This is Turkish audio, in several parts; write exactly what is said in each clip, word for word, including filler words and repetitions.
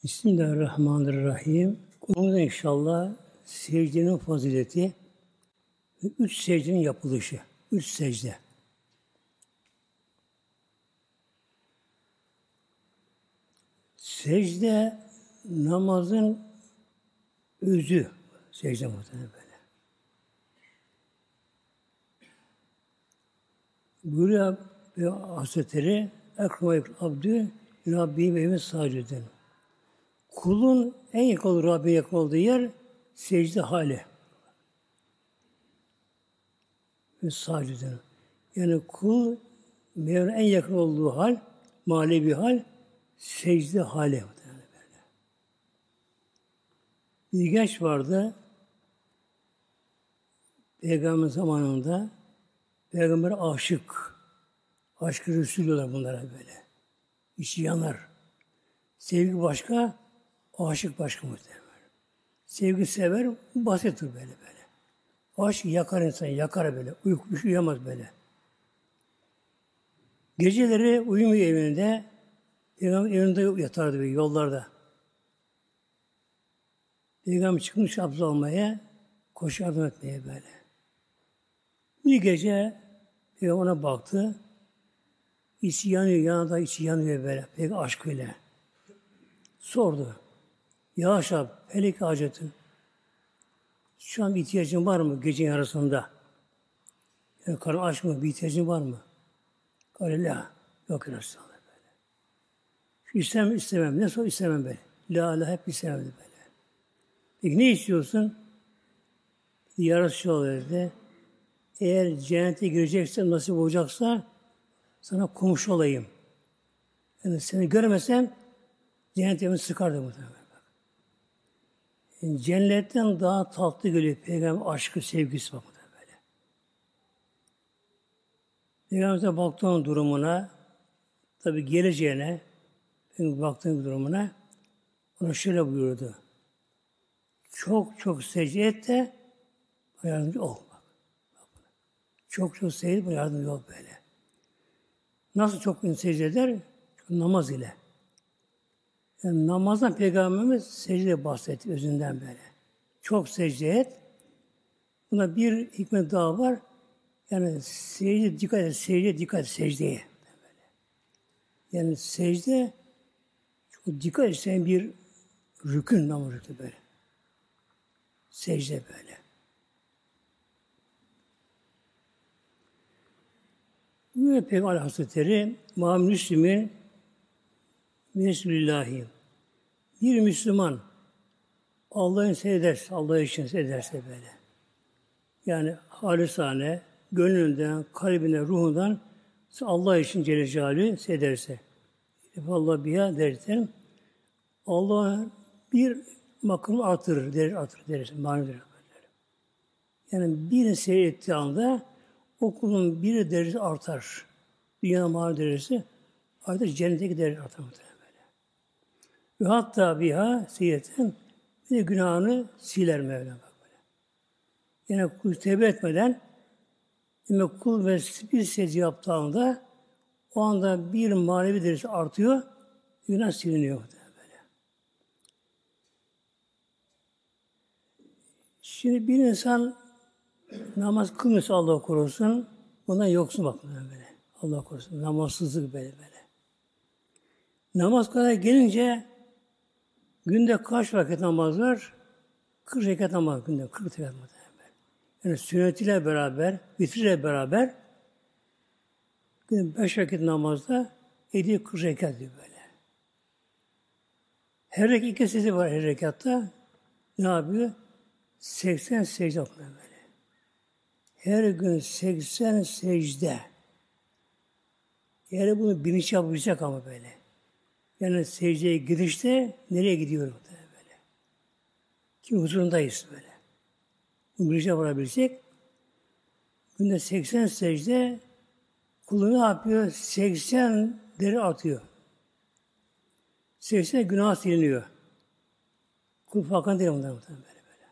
Bismillahirrahmanirrahim. Konumuz inşallah secdenin fazileti ve üç secdenin yapılışı. Üç secde. Secde namazın özü. Secde muhtemelen böyle. Buyuruyor Hazretleri Ekrem Abdü Rabbi ve evin saciden. Kulun en yakın Rabbi'ye yakın olduğu yer secde hali. Ve saciden. Yani kul Mevla'nın en yakın olduğu hal, manevi hal, secde hali. Böyle. Bir genç vardı, Peygamber zamanında, Peygamber aşık, aşk-ı Resul diyorlar bunlara böyle. İçi yanar. Sevgi başka, aşık başka muhtemelen. Sevgi sever, basittir böyle böyle. Aşk yakar insanı, yakar böyle. Uyku, uyuyamaz böyle. Geceleri uyumuyor evinde. Peygamber evinde yatardı böyle yollarda. Peygamber çıkmış abdest almaya, koşu yardım etmeye böyle. Bir gece Peygamber ona baktı. İçi yanıyor, yanında içi yanıyor böyle. Peygamber aşkıyla. Sordu. Ya Aşab, pelik hacetin. Şu an bir ihtiyacın var mı gecenin arasında? Yani karın aç mı? Bir ihtiyacın var mı? Kale la. Yok Resulallah böyle. Şu istemem, istemem. Ne sor istemem böyle. La la hep istemem böyle. Peki ne istiyorsun? Ya Resulallah dedi. Eğer cennete gireceksen, nasip olacaksa sana komşu olayım. Yani seni görmesem cennet evini sıkardı muhtemelen. Yani cennetten daha tatlı geliyor Peygamber aşkı, sevgisi bakmadan böyle. Peygamber'e baktığın durumuna, tabi geleceğine, baktığın durumuna, ona şöyle buyurdu. Çok çok secde et de bana yardımcı ol. Bak. Çok çok secde et, bana yardımcı ol böyle. Nasıl çok secde eder? Çünkü namaz ile. Yani namazdan Peygamberimiz secde bahsetti özünden böyle. Çok secde et. Buna bir hikmet daha var. Yani secde dikkat et, secde dikkat et, secdeye. Böyle. Yani secde çok dikkat isteyen bir rükün namaz rükü böyle. Secde böyle. Böyle Peygamber Hazretleri Muhammed Müslim'in Bismillahi. Bir Müslüman Allah'ın seyrederse, Allah için seyrederse böyle. Yani halisane, gönlünden, kalbinden, ruhundan Allah için Celle Celaluhu seyrederse. Allah biha derken Allah bir makamı artırır, der, artırır deriz. Manedir. Yani birini seyrettiği anda o kulun bir derece artar. Dünya manevi derecesi artır, cennetteki derece artar. Ve hatta biha seyretten bir de günahını siler Mevla. Bak böyle. Yani kul tevbe etmeden demek kul ve bir secde yaptığı anda o anda bir manevi derecesi artıyor, günah siliniyor. Böyle. Şimdi bir insan namaz kılmıyorsa Allah korusun, bundan yoksun bak böyle. Allah korusun. Namazsızlık böyle böyle. Namaz kadar gelince günde kaç vakit namaz var? kırk rekat namaz günde. kırk rekat namaz. Yani sünnetiyle beraber, vitriyle beraber günde beş vakit namazda elli kırk rekat diyor böyle. Her rekat iki secde var her rekatta. Ne yapıyor? seksen secde okuyor böyle. Her gün seksen secde. Yani bunu bilinç yapacak ama böyle. Yani secdeye gidişte nereye gidiyor böyle. Ki huzurundayız böyle. Bu bilinçe varabilecek. Günde seksen secde kulu ne yapıyor? seksen deri atıyor. seksen günah siliniyor. Kul farkında değil ondan böyle böyle.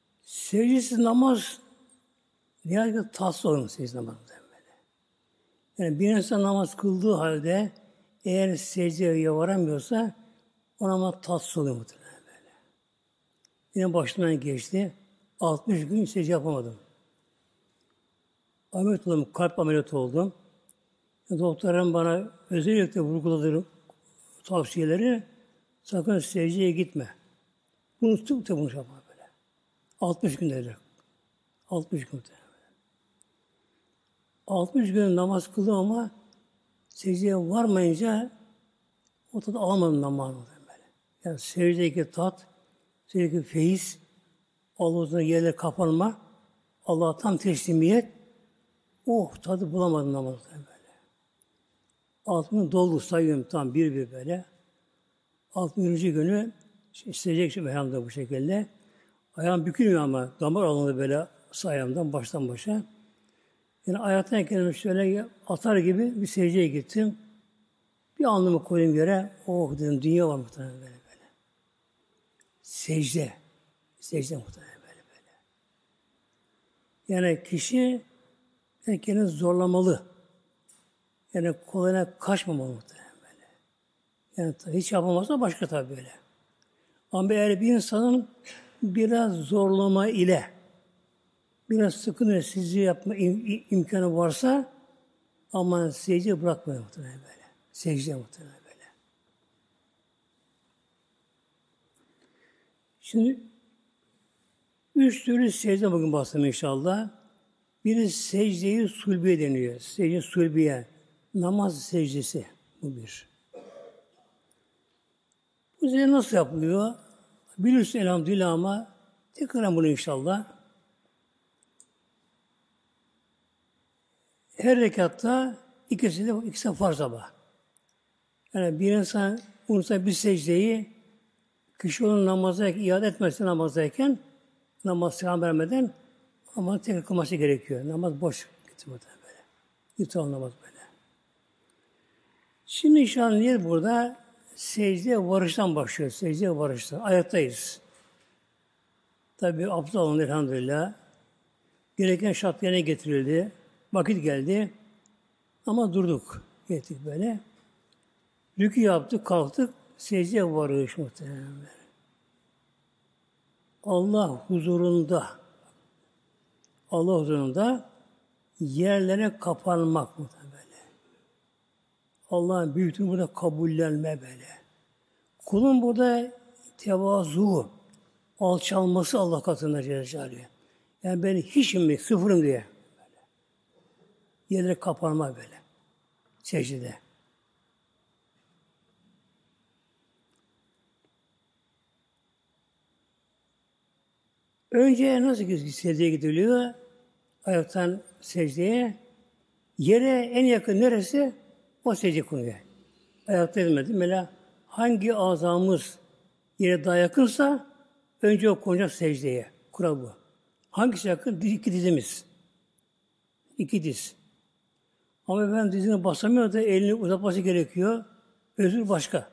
Secdesiz namaz nihayet tatsız olur secdesiz namaz böyle. Yani bir insan namaz kıldığı halde eğer secdeye varamıyorsa o namaz tatsız oluyor muhtemelen böyle. Yine başımdan geçti. altmış gün secde yapamadım. Ameliyat oldum, kalp ameliyatı oldum. Doktorlarım bana özellikle vurguladığı tavsiyeleri sakın secdeye gitme. Bunu tutup da bunu yapma böyle. altmış gün dedi. altmış gün dedi. altmış gün namaz kıldım ama secdeye varmayınca o tadı alamadım namazı böyle. Yani secdedeki tat, secdedeki feyiz, Allah'ın yerlere kapanma, Allah'a tam teslimiyet, oh tadı bulamadım namazda böyle. Altını doldu sayıyorum tam bir bir böyle. altmışıncı günü isteyecek şimdi ayağımda bu şekilde. Ayağım bükülmüyor ama damar alındı böyle ayağımdan baştan başa. Yani ayaktan kendimi şöyle atar gibi bir secdeye gittim. Bir alnımı koyayım yere. Oh dedim dünya var muhtemelen böyle böyle. Secde. Secde muhtemelen böyle böyle. Yani kişi kendini zorlamalı. Yani kolayına kaçmamalı muhtemelen böyle. Yani hiç yapamazsa başka tabii böyle. Ama eğer bir insanın biraz zorlama ile biraz sıkıntı sizce yapma im- imkanı varsa ama secde bırakmıyor muhtemelen böyle. Secde muhtemelen böyle. Şimdi üç türlü secde bugün bahsedeyim inşallah. Biri secde-i sulbiye deniyor. Secde-i sulbiye. Namaz secdesi. Bu bir. Bu secde nasıl yapılıyor? Bilirsin elhamdülillah ama tekrar bunu inşallah. Her rekatta ikisi de ikisi de farz ama. Yani bir insan unutsa bir secdeyi kişi onun namaza iade etmezse namazdayken namaz selam vermeden ama tekrar kılması gerekiyor. Namaz boş gitmeden böyle. İptal namaz böyle. Şimdi inşallah niye burada secdeye varıştan başlıyor. Secdeye varıştan. Ayaktayız. Tabi abdest alındı elhamdülillah. Gereken şart yerine getirildi. Vakit geldi. Ama durduk. Gittik böyle. Rükû yaptık, kalktık. Secdeye varış muhtemelen. Allah huzurunda Allah huzurunda yerlere kapanmak muhtemelen böyle. Allah'ın büyüklüğünü burada kabullenme böyle. Kulun burada tevazu, alçalması Allah katında Celle Celaluhu. Yani ben hiçim mi, sıfırım diye. Böyle. Yerlere kapanma böyle. Secdede. Önce nasıl secdeye gidiliyor? Ayaktan secdeye. Yere en yakın neresi? O secde konuyor. Ayakta edilmedi. Mesela hangi azamız yere daha yakınsa önce o konacak secdeye. Kural bu. Hangisi yakın? İki dizimiz. İki diz. Ama ben dizini basamıyor da elini uzatması gerekiyor. Özür başka.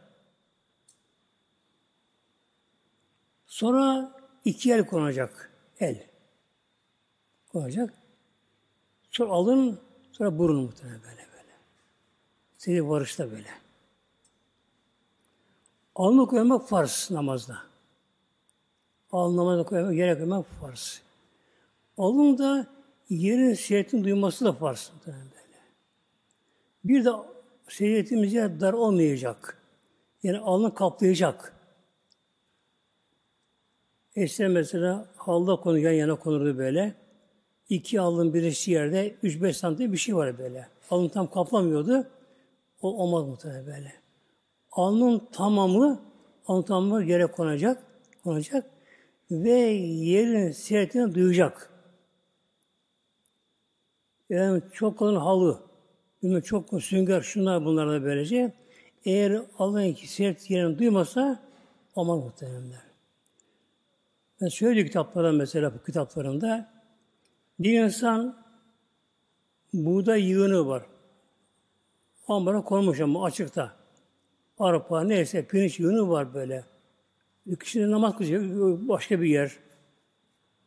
Sonra iki el konacak. El. Konacak. Sonra alın, sonra burun muhtemelen böyle böyle. Secde varışta böyle. Alnı koymak farz namazda. Alnı namazda koymak, yere koymak farz. Alnın da yerin secdetini duyması da farz. Böyle. Bir de secdetimiz yer dar olmayacak. Yani alnı kaplayacak. Eskiden mesela halda konu yan yana konurdu böyle. İki alnın birisi yerde üç beş santim bir şey var böyle. Alnı tam kaplamıyordu. O olmaz muhtemelen böyle. Alnın tamamı, alnın tamamı yere konacak, konacak ve yerin seyretini duyacak. Yani çok kalın halı, çok sünger, şunlar bunlar da böylece. Eğer alnın seyret yerini duymasa olmaz muhtemelen. Ben şöyle kitaplarda mesela bu kitaplarında bir insan buğday yığını var. Ambara konmuş ama açıkta. Arpa neyse pirinç yığını var böyle. Bir kişi de namaz kılıyor başka bir yer.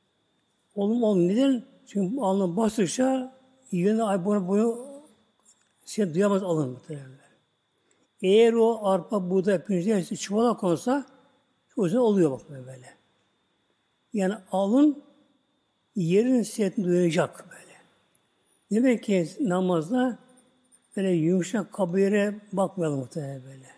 Oğlum oğlum neden? Çünkü alnı bastıkça yığını ay boyu, boyu Seni duyamaz alın muhtemelen. Eğer o arpa, buğday, pirinç neyse çuvala konsa o yüzden oluyor bak böyle. Yani alın yerin sesini duyacak böyle. Demek ki namazda böyle yumuşak kaba yere bakmayalım muhtemelen böyle.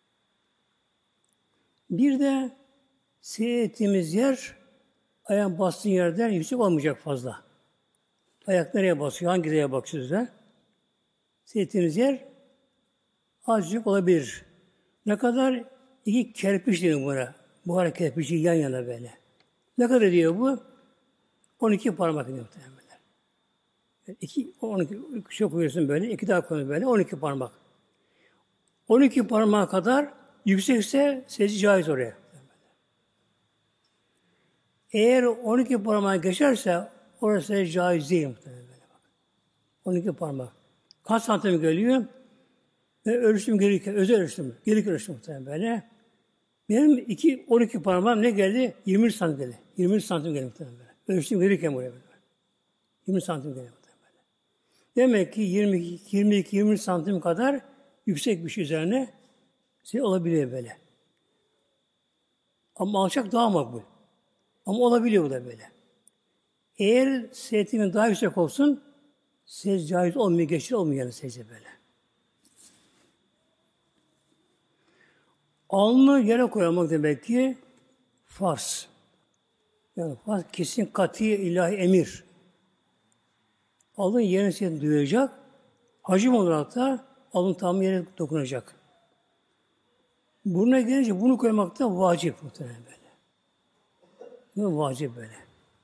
Bir de seyrettiğimiz yer ayağın bastığın yerden yüksek olmayacak fazla. Ayak nereye basıyor? Hangi yere bakıyoruz da? Seyrettiğimiz yer azıcık olabilir. Ne kadar? İki kerpiç diyor buna. Buhara kerpiçi yan yana böyle. Ne kadar diyor bu? on iki parmak diyor muhtemelen. İki, on iki, şey koyuyorsun böyle, iki daha koyuyorsun böyle, on iki parmak. on iki parmağa kadar yüksekse secde caiz oraya. Eğer on iki parmağa geçerse orası caiz değil muhtemelen. on iki parmak. Kaç santim geliyor? Ve ölçtüm gelirken, özel ölçtüm. Gelirken ölçtüm muhtemelen böyle. Benim iki, on iki parmağım ne geldi? yirmi santim geldi. yirmi santim geldi muhtemelen böyle. Ölçtüm gelirken buraya böyle. yirmi santim geldi muhtemelen böyle. Demek ki yirmi iki, yirmi iki, yirmi santim kadar yüksek bir şey üzerine şey olabiliyor böyle. Ama alçak daha makbul. Ama olabiliyor bu da böyle. Eğer seyrettiğimin daha yüksek olsun, secde caiz olmuyor, geçir olmuyor yani secde böyle. Alnı yere koymak demek ki farz. Yani farz kesin kati ilahi emir. Alın yerine seni duyacak. Hacim olarak da alın tam yere dokunacak. Burnuna gelince bunu koymak da vacip muhtemelen böyle. Bu vacip böyle.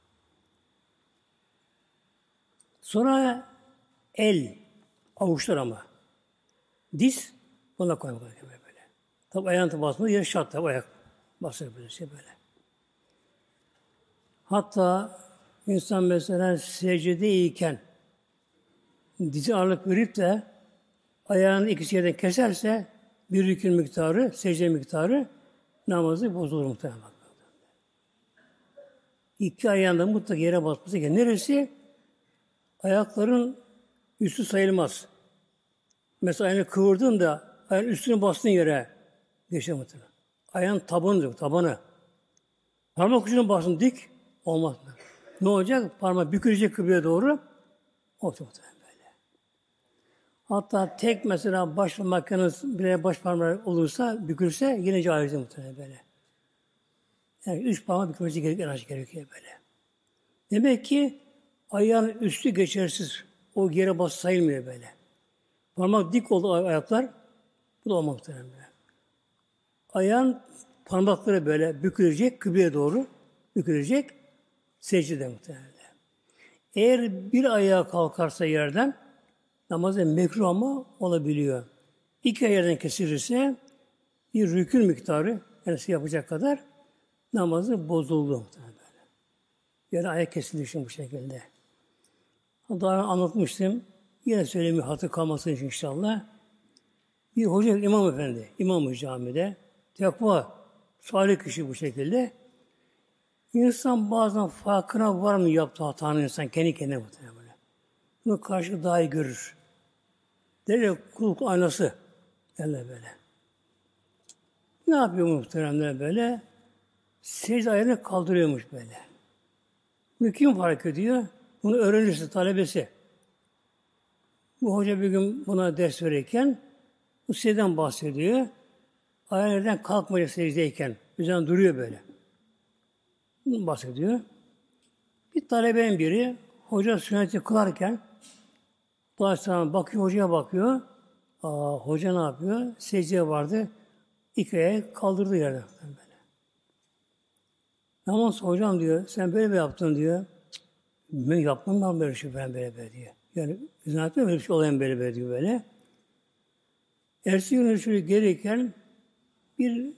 Sonra el, avuçlar ama. Diz, buna koymak böyle. Tabi ayağın basması yer şart tabi ayak basıyor böyle şey böyle. Hatta insan mesela secdedeyken dizi ağırlık verip de ayağının ikisi yerden keserse bir rükün miktarı, secde miktarı namazı bozulur muhtemelen. İki ayağında mutlaka yere basması gerekiyor. Neresi? Ayakların üstü sayılmaz. Mesela ayağını kıvırdın da ayağın üstünü bastığın yere geçer muhtemelen. Ayağın tabanı, tabanı. Parmak ucuna bastın dik, olmaz mı? Ne olacak? Parmak bükülecek kıbleye doğru. Olacak muhtemelen böyle. Hatta tek mesela baş parmağınız bir baş parmağı olursa, bükülse yine caiz muhtemelen böyle. Yani üç parmak bükülmesi gerekiyor, gerekiyor böyle. Demek ki ayağın üstü geçersiz. O yere bas sayılmıyor böyle. Parmak dik oldu ayaklar. Bu da olmak muhtemelen böyle. Ayağın parmakları böyle bükülecek, kıbleye doğru bükülecek, secdede muhtemelen. Eğer bir ayağa kalkarsa yerden, namazı mekruh ama olabiliyor. İki yerden kesilirse, bir rükün miktarı, yani şey yapacak kadar, namazı bozuldu muhtemelen böyle. Yani ayak kesildi için bu şekilde. Daha anlatmıştım, yine söyleyeyim hatır kalmasın için inşallah. Bir hoca, imam efendi, imam-ı camide, tekva, salih kişi bu şekilde. İnsan bazen farkına var mı yaptığı hatanın insan kendi kendine muhtemelen böyle. Bunu karşı daha iyi görür. Derler kulak aynası derler böyle. Ne yapıyor muhteremler böyle? Secde ayarını kaldırıyormuş böyle. Bunu kim fark ediyor? Bunu öğrenirse talebesi. Bu hoca bir gün buna ders verirken bu secdeden bahsediyor. Ayağından kalkmayacak secdeyken. Üzerine duruyor böyle. Bundan bahsediyor. Bir talebenin biri hoca sünneti kılarken baştan bakıyor, hocaya bakıyor. Aa, hoca ne yapıyor? Secdeye vardı. İki ayağı kaldırdı yerden. Böyle. Namaz hocam diyor, sen böyle mi yaptın diyor. Ben yapmam ben böyle şey ben böyle böyle diyor. Yani zaten öyle bir şey olayan böyle böyle diyor böyle. Ertesi günü şöyle gelirken bir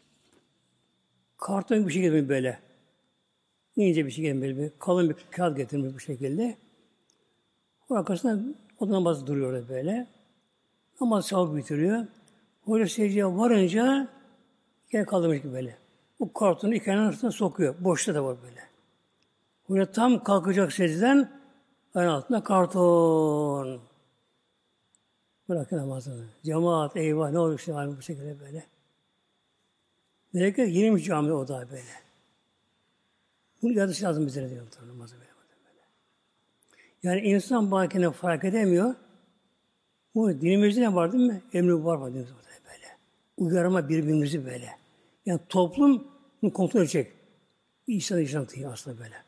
karton bir şey getirmiş böyle. İnce bir şey getirmiş böyle. Kalın bir kağıt getirmiş bu şekilde. O arkasında o da namaz duruyor orada böyle. Namaz çabuk bitiriyor. Hoca secdeye varınca iken kaldırmış gibi böyle. Bu kartonu iki ayağının arasına sokuyor. Boşta da var böyle. Hoca tam kalkacak secdeden ayağın altında karton. Bırakın namazını. Cemaat, eyvah ne olur işte halim bu şekilde böyle. Melekler girmiş camiye o da böyle. Bunu yadışı lazım bize diyor namazı böyle. Yani insan bakine fark edemiyor. Bu dinimizde ne var değil mi? Emri var mı dinimizde böyle. Uyarma birbirimizi böyle. Yani toplum bunu kontrol edecek. İnsan yaşantıyı aslında böyle.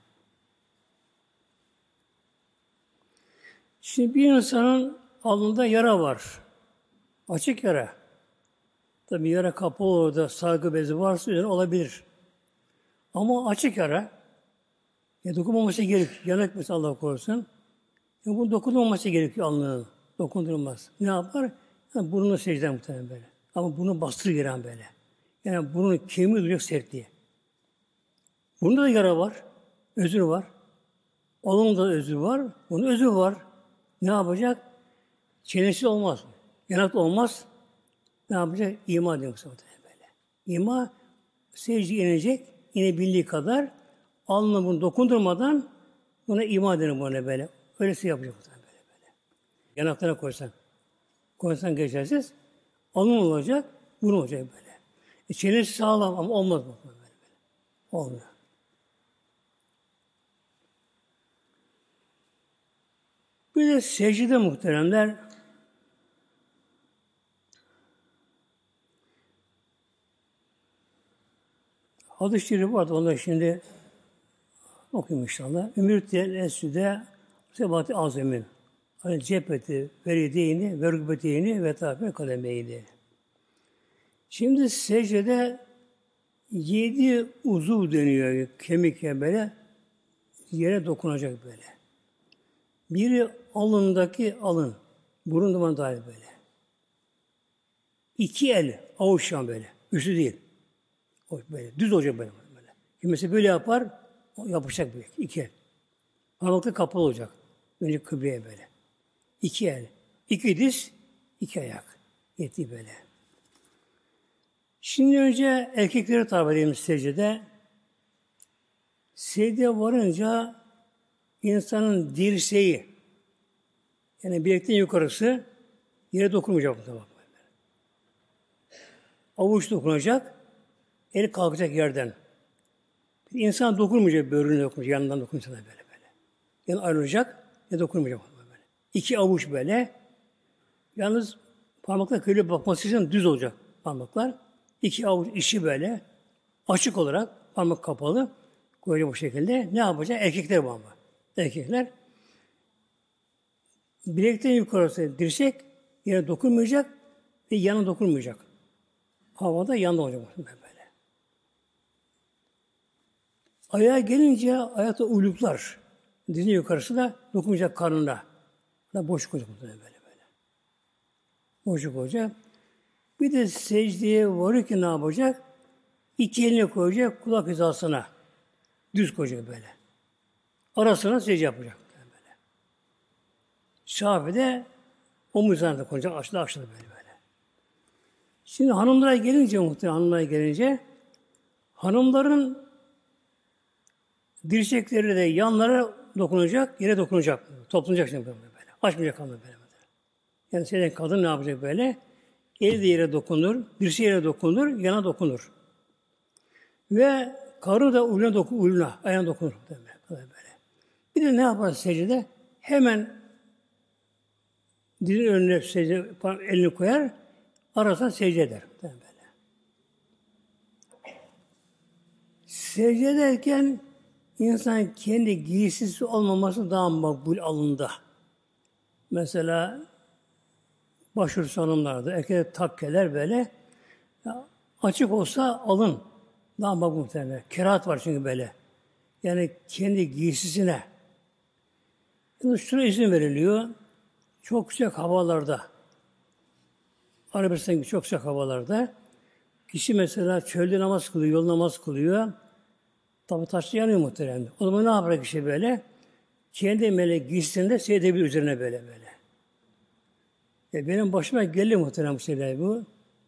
Şimdi bir insanın alnında yara var. Açık yara. Tabi yara kapalı orada sargı bezi varsa üzerine olabilir. Ama açık yara ya dokunmaması gerekiyor. Yanık mesela Allah korusun. Ya bunun dokunulmaması gerekiyor alnının. Dokundurulmaz. Ne yapar? Yani burnunu secden muhtemelen böyle. Ama bunu bastırır giren böyle. Yani burnun kemiği duracak sertliği. Bunda da yara var. Özür var. Alnında özür var. Bunun özür var. Ne yapacak? Çenesi olmaz. Yanak olmaz. Ne yapacak? İma ediyor muhtemelen böyle. İma secdeye inecek. İnebildiği kadar alnına bunu dokundurmadan buna ima denir buna böyle. Öylesi yapacak muhtemelen böyle böyle. Yanaklarına koysan. Koysan geçersiz. Alnın olacak. Burun olacak böyle. E, çenesi sağlam ama olmaz bu böyle böyle. Olmuyor. Bir de secde muhteremler hadis-i şerif vardı. Onu da şimdi okuyayım inşallah. Ümürtiyel esüde sebat-ı azemin. Hani cepheti, verideyni, ve rükbeteyni ve tabi kademeyni. Şimdi secdede yedi uzuv deniyor. Kemik böyle yere dokunacak böyle. Biri alındaki alın. Burun dumanı dahil böyle. İki el avuçtan böyle. Üstü değil. O böyle. Düz olacak böyle. böyle. Kimisi böyle yapar. O yapışacak böyle. İki el. Parmaklık kapalı olacak. Önce kıbleye böyle. İki el. İki diz. İki ayak. Yetti böyle. Şimdi önce erkekleri tabir edelim secdede. Secdeye varınca insanın dirseği yani bilekten yukarısı yere dokunmayacak. Avuç dokunacak, el kalkacak yerden. İnsan dokunmayacak, böğrüne dokunmayacak, yanından dokunmayacak böyle böyle. Yani ayrılacak, ne dokunmayacak böyle. İki avuç böyle. Yalnız parmaklar köyle bakması için düz olacak parmaklar. İki avuç işi böyle açık olarak parmak kapalı koyacak bu şekilde. Ne yapacak? Erkekler bu ama. Erkekler bilekten yukarısı dirsek yere dokunmayacak ve yana dokunmayacak. Havada yanında olacak böyle. Ayağa gelince ayakta uyluklar. Dizin yukarısı da dokunmayacak karnına. Da boşluk olacak böyle böyle. Boşluk olacak. Bir de secdeye varır ki ne yapacak? İki elini koyacak kulak hizasına. Düz koyacak böyle. Arasına secde yapacak. Böyle. Şafi'de omuz hizasına koyacak. Aşağıda aşağıda böyle böyle. Şimdi hanımlara gelince muhtemelen hanımlara gelince hanımların dirsekleri de yanlara dokunacak, yere dokunacak. Toplanacak şimdi böyle. Açmayacak kalma böyle. Yani senin kadın ne yapacak böyle? El de yere dokunur, dirseği yere dokunur, yana dokunur. Ve karı da uyluna dokunur, uyluna, ayağına dokunur. Böyle. Bir de ne yapar secdede? Hemen dizin önüne secde, elini koyar, arasına secde eder. Böyle. Secde ederken insan kendi giysisi olmaması daha makbul alında. Mesela başörtüsü hanımlarda, erkekler takkeler böyle ya, açık olsa alın. Daha makbul muhtemelen. Kerahat var çünkü böyle. Yani kendi giysisine. Yani şuna izin veriliyor. Çok sıcak havalarda, Arabistan gibi çok sıcak havalarda kişi mesela çölde namaz kılıyor, yol namaz kılıyor. Tabi taşlı yanıyor muhtemelen. O zaman ne yapacak kişi böyle? Kendi melek giysisinde seyredebilir üzerine böyle böyle. E benim başıma geldi muhtemelen bu şeyler bu.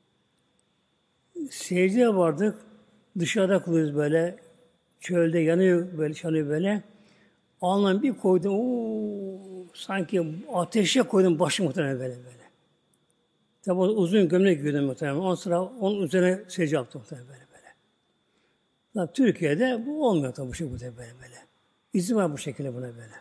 Secdeye vardık. Dışarıda kılıyoruz böyle. Çölde yanıyor böyle, yanıyor böyle. Alnına bir koydum. Oo, sanki ateşe koydum başı muhtemelen böyle böyle. Tabi uzun gömlek giyiyordum muhtemelen. Ondan sonra onun üzerine secde yaptım muhtemelen böyle böyle. Tabi Türkiye'de bu olmuyor tabi bu şekilde böyle böyle. İzin var bu şekilde buna böyle.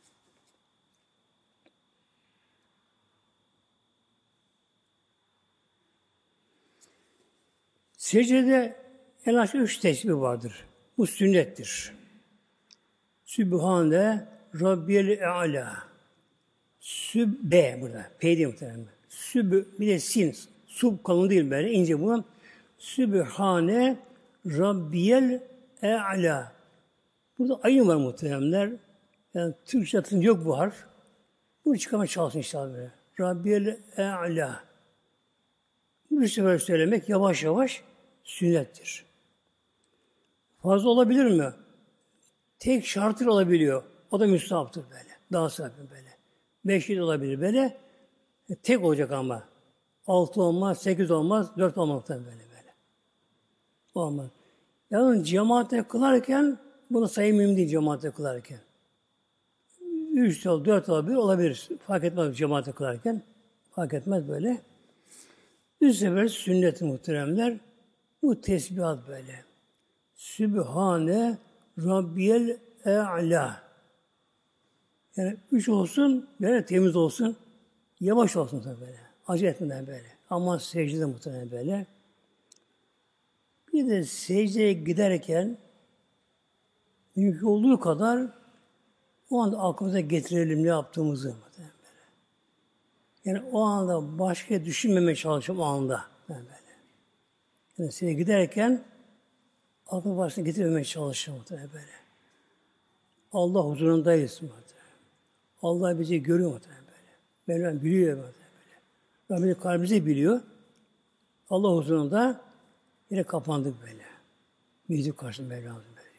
Secdede en az üç tesbih vardır. Bu sünnettir. Sübhane Rabbiyel E'ala. Sübbe burada. P diye muhtemelen. Süb bir de sin. Sub kalın değil böyle. İnce bu. Sübhane Rabbiyel E'ala. Burada ayın var muhteremler. Yani Türkçe adında yok bu harf. Bunu çıkarmaya çalışsın inşallah böyle. Rabbiyel E'ala. Bir sefer söylemek yavaş yavaş sünnettir. Fazla olabilir mi? Tek şartır olabiliyor. O da müstahaptır böyle. Daha sakin böyle. Beş yıl olabilir böyle. E, tek olacak ama. Altı olmaz, sekiz olmaz, dört olmaz böyle böyle. Olmaz. Yani cemaatle kılarken bunu sayı mühim değil cemaatle kılarken. Üç yıl, dört olabilir, olabilir. Fark etmez cemaatle kılarken. Fark etmez böyle. Bir sefer sünnet-i muhteremler. Bu tesbihat böyle. Sübhane Rabbiyel E'la. Yani üç olsun, böyle temiz olsun, yavaş olsun tabii böyle. Acele etmeden böyle. Ama secdede muhtemelen böyle. Bir de secdeye giderken mümkün olduğu kadar o anda aklımıza getirelim ne yaptığımızı. Muhtemelen böyle. Yani o anda başka düşünmemeye çalışalım o anda. Yani böyle. Yani secdeye giderken aklımı başına getirmemeye çalışalım muhtemelen böyle. Allah huzurundayız muhtemelen. Allah bizi görüyor muhtemelen böyle. Mevlam biliyor muhtemelen böyle. Rabbimiz kalbimizi biliyor. Allah huzurunda yine kapandık böyle. Bizi karşısında Mevlam'ın böyle.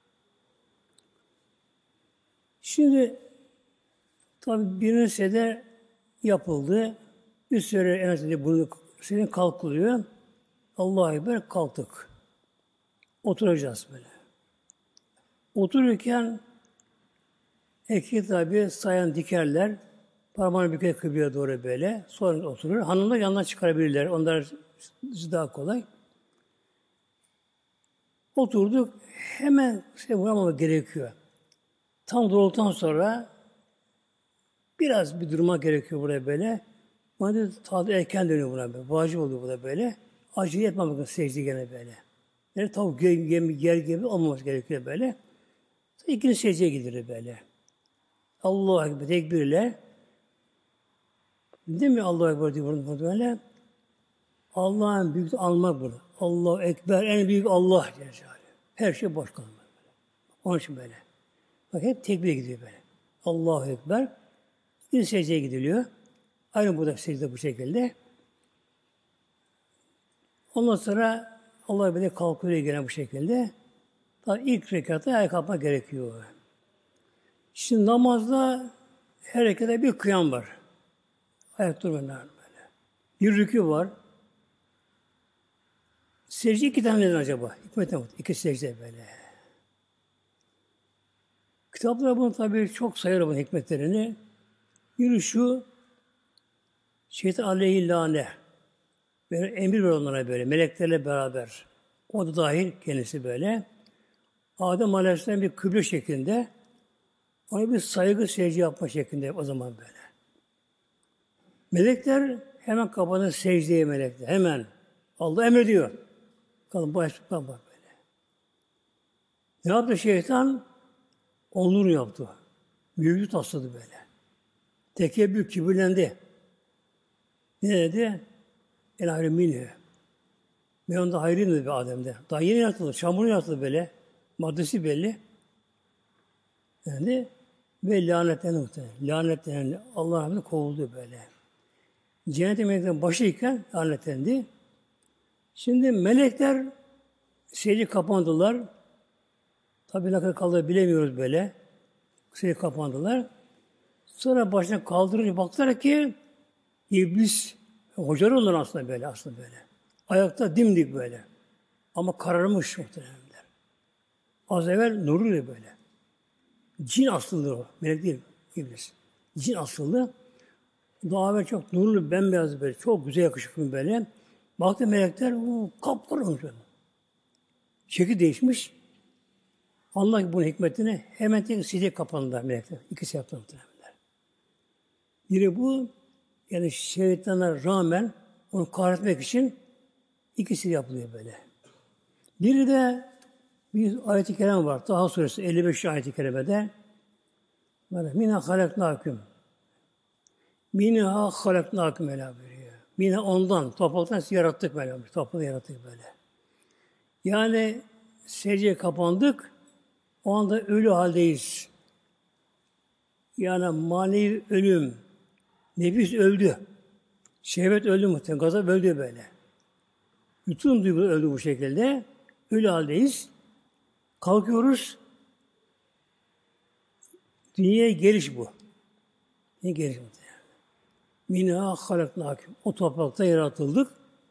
Şimdi tabi birinci secde yapıldı. Bir süre en azından bunu senin kalkılıyor. Allah'a ekber kalktık. Oturacağız böyle. Otururken erkek tabi sayan dikerler. Parmağını büker kıbleye doğru böyle. Sonra oturur. Hanımlar yanından çıkarabilirler. Onlar daha kolay. Oturduk. Hemen şey vuramamak gerekiyor. Tam doğrultudan sonra biraz bir durma gerekiyor buraya böyle. Bana tadı erken dönüyor buna böyle. Vacip oluyor burada böyle. Acele etmemek secde gene böyle. Yani tavuk yemi yer gibi olmaması gerekiyor böyle. İkinci secdeye gidilir böyle. Allahu Ekber tekbirle. Değil mi Allahu Ekber diyor burada böyle? Allah'ın büyük almak burada. Allahu Ekber en büyük Allah. Her şey boş kalmaz. Onun için böyle. Bak hep tekbir gidiyor böyle. Allahu Ekber. Bir secdeye gidiliyor. Aynı burada secde bu şekilde. Ondan sonra Allah Ekber'e kalkıyor gene bu şekilde. Tabi ilk rekatta ayağa kalkmak gerekiyor. Şimdi namazda her rekatta bir kıyam var. Ayak durmalar böyle. Bir rükû var. Secde iki tane neden acaba? Hikmete bak. İki secde böyle. Kitaplar bunu tabii çok sayar bunun hikmetlerini. Biri şu, şeytan aleyhillâne. Böyle emir ver onlara böyle, meleklerle beraber. O da dahil kendisi böyle. Adem Aleyhisselam bir kıble şeklinde, ona bir saygı secde yapma şeklinde o zaman böyle. Melekler hemen kapanır secdeye melekler. Hemen. Allah emrediyor. Kalın başlıktan bak böyle. Ne yaptı şeytan? Onur yaptı. Büyüklük tasladı böyle. Tekebbür, kibirlendi. Ne dedi? El hayrı minhü. Ve onda hayrı dedi Adem'de. Daha yeni yaratıldı. Çamur yaratıldı böyle. Maddesi belli. Yani ve lanetlendi muhtemelen. Lanetlendi. Allah rahmetine kovuldu böyle. Cennet-i meleklerin başıyken lanetlendi. Şimdi melekler secde kapandılar. Tabi ne kadar kaldı bilemiyoruz böyle. Secde kapandılar. Sonra başına kaldırınca baktılar ki iblis, hocalar onlar aslında böyle, aslında böyle. Ayakta dimdik böyle. Ama kararmış muhtemelenler. Az evvel nurlu böyle. Cin asıllı o. Melek değil, iblis. Cin asıllı. Daha ve çok nurlu, bembeyaz böyle. Çok güzel yakışıklı böyle. Baktı melekler, o kapkara olmuş böyle. Şekil değişmiş. Allah bunun hikmetine hemen tek secde kapandılar melekler. İkisi yaptı muhtemelen. Biri bu, yani şeytana rağmen onu kahretmek için ikisi yapılıyor böyle. Biri de bir ayet-i kerem var. Taha suresi elli beş ayet-i kerimede Minha halaknâküm Minha halaknâküm Mevla buyuruyor. Minha ondan, topraktan sizi yarattık Mevla buyuruyor. Toprağı yarattık böyle. Yani secdeye kapandık, o anda ölü haldeyiz. Yani manevi ölüm, nefis öldü. Şehvet öldü muhtemelen, gazap öldü böyle. Bütün duygular öldü bu şekilde. Ölü haldeyiz. Kalkıyoruz. Dünyaya geliş bu. Ne geliş bu? Minha halaknâküm. O toprakta yaratıldık.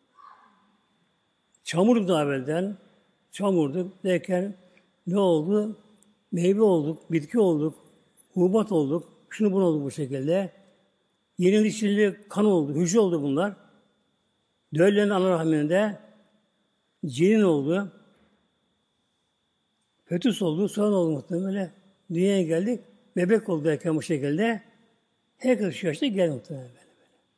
Çamurduk daha evvelden. Çamurduk derken ne oldu? Meyve olduk, bitki olduk, hububat olduk. Şunu bunu olduk bu şekilde. Yeni dişili kan oldu, hücre oldu bunlar. Döllerin ana rahminde cenin oldu. Fetüs oldu, sonra oldu muhtemelen böyle. Dünyaya geldik, bebek oldu derken bu şekilde. Herkes şu yaşta geldi muhtemelen böyle.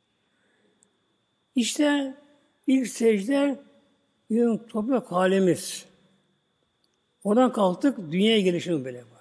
İşte ilk secde bizim toprak halimiz. Oradan kalktık, dünyaya gelişimiz böyle bu.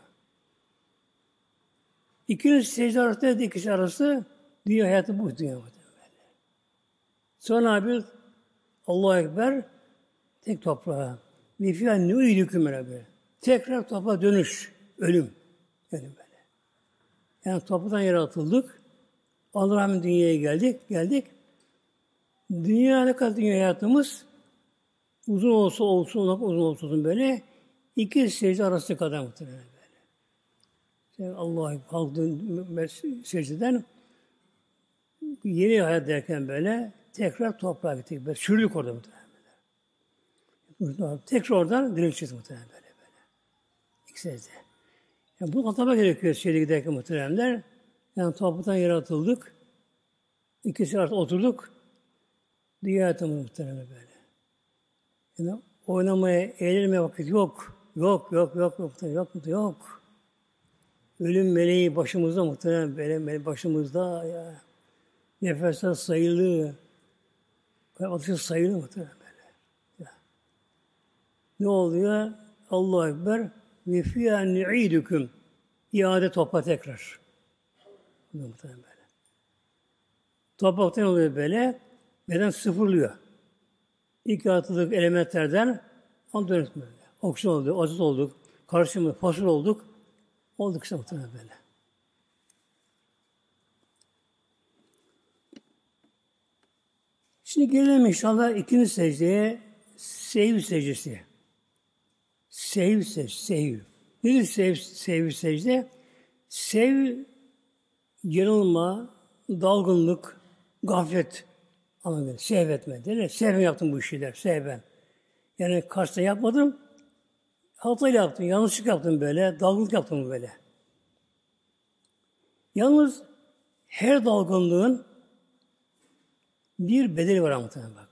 İkinci secde arasında, ikisi arası dünya hayatı bu dünya muhtemelen. Sonra abi Allahu Ekber tek toprağa. Ve fiyâ nûidüküm beraber. Tekrar toprağa dönüş, ölüm. Yani böyle. Yani topraktan yaratıldık. Allah rahmet dünyaya geldik, geldik. Dünya ne kadar dünya hayatımız uzun olsa olsun, uzun olsun böyle iki secde arası kadar muhtemelen böyle. Yani Allah'a kalktığın secdeden yeni hayat derken böyle tekrar toprağa gittik. Böyle çürüdük orada muhtemelen böyle. Tekrar oradan dirileceğiz muhtemelen böyle böyle. İki secde. Yani bunu atlamak gerekiyor şeyde giderken muhtemelenler. Yani topraktan yaratıldık. İkisi artık oturduk. Dünya hayatımız muhtemelen böyle. Yani oynamaya, eğlenmeye vakit yok. Yok, yok, yok, yok, yok, yok. yok. Ölüm meleği başımızda muhtemelen böyle başımızda ya. Nefesler sayılı. Atışı sayılı muhtemelen böyle. Ya. Ne oluyor? Allahu Ekber ve fiyâ nu'idüküm. İade topla tekrar. Muhtemelen böyle. Topraktan oluyor böyle. Beden sıfırlıyor. İlk yaratıldık elementlerden on dönüp böyle. Oksijen olduk, azot olduk, karışımı, fosfor olduk. Olduk işte muhtemelen böyle. Şimdi gelelim inşallah ikinci secdeye, sehiv secdesi. Sehiv secdesi, sehiv. Nedir sehiv, sehiv secde? Sehiv, yanılma, dalgınlık, gaflet anlamında. Şehvetme. Değil mi? Sevme yaptım bu işler, sevmem. Yani karşıda yapmadım, hatayla yaptım, yanlışlık yaptım böyle, dalgınlık yaptım böyle. Yalnız her dalgınlığın bir bedeli var muhtemelen bak.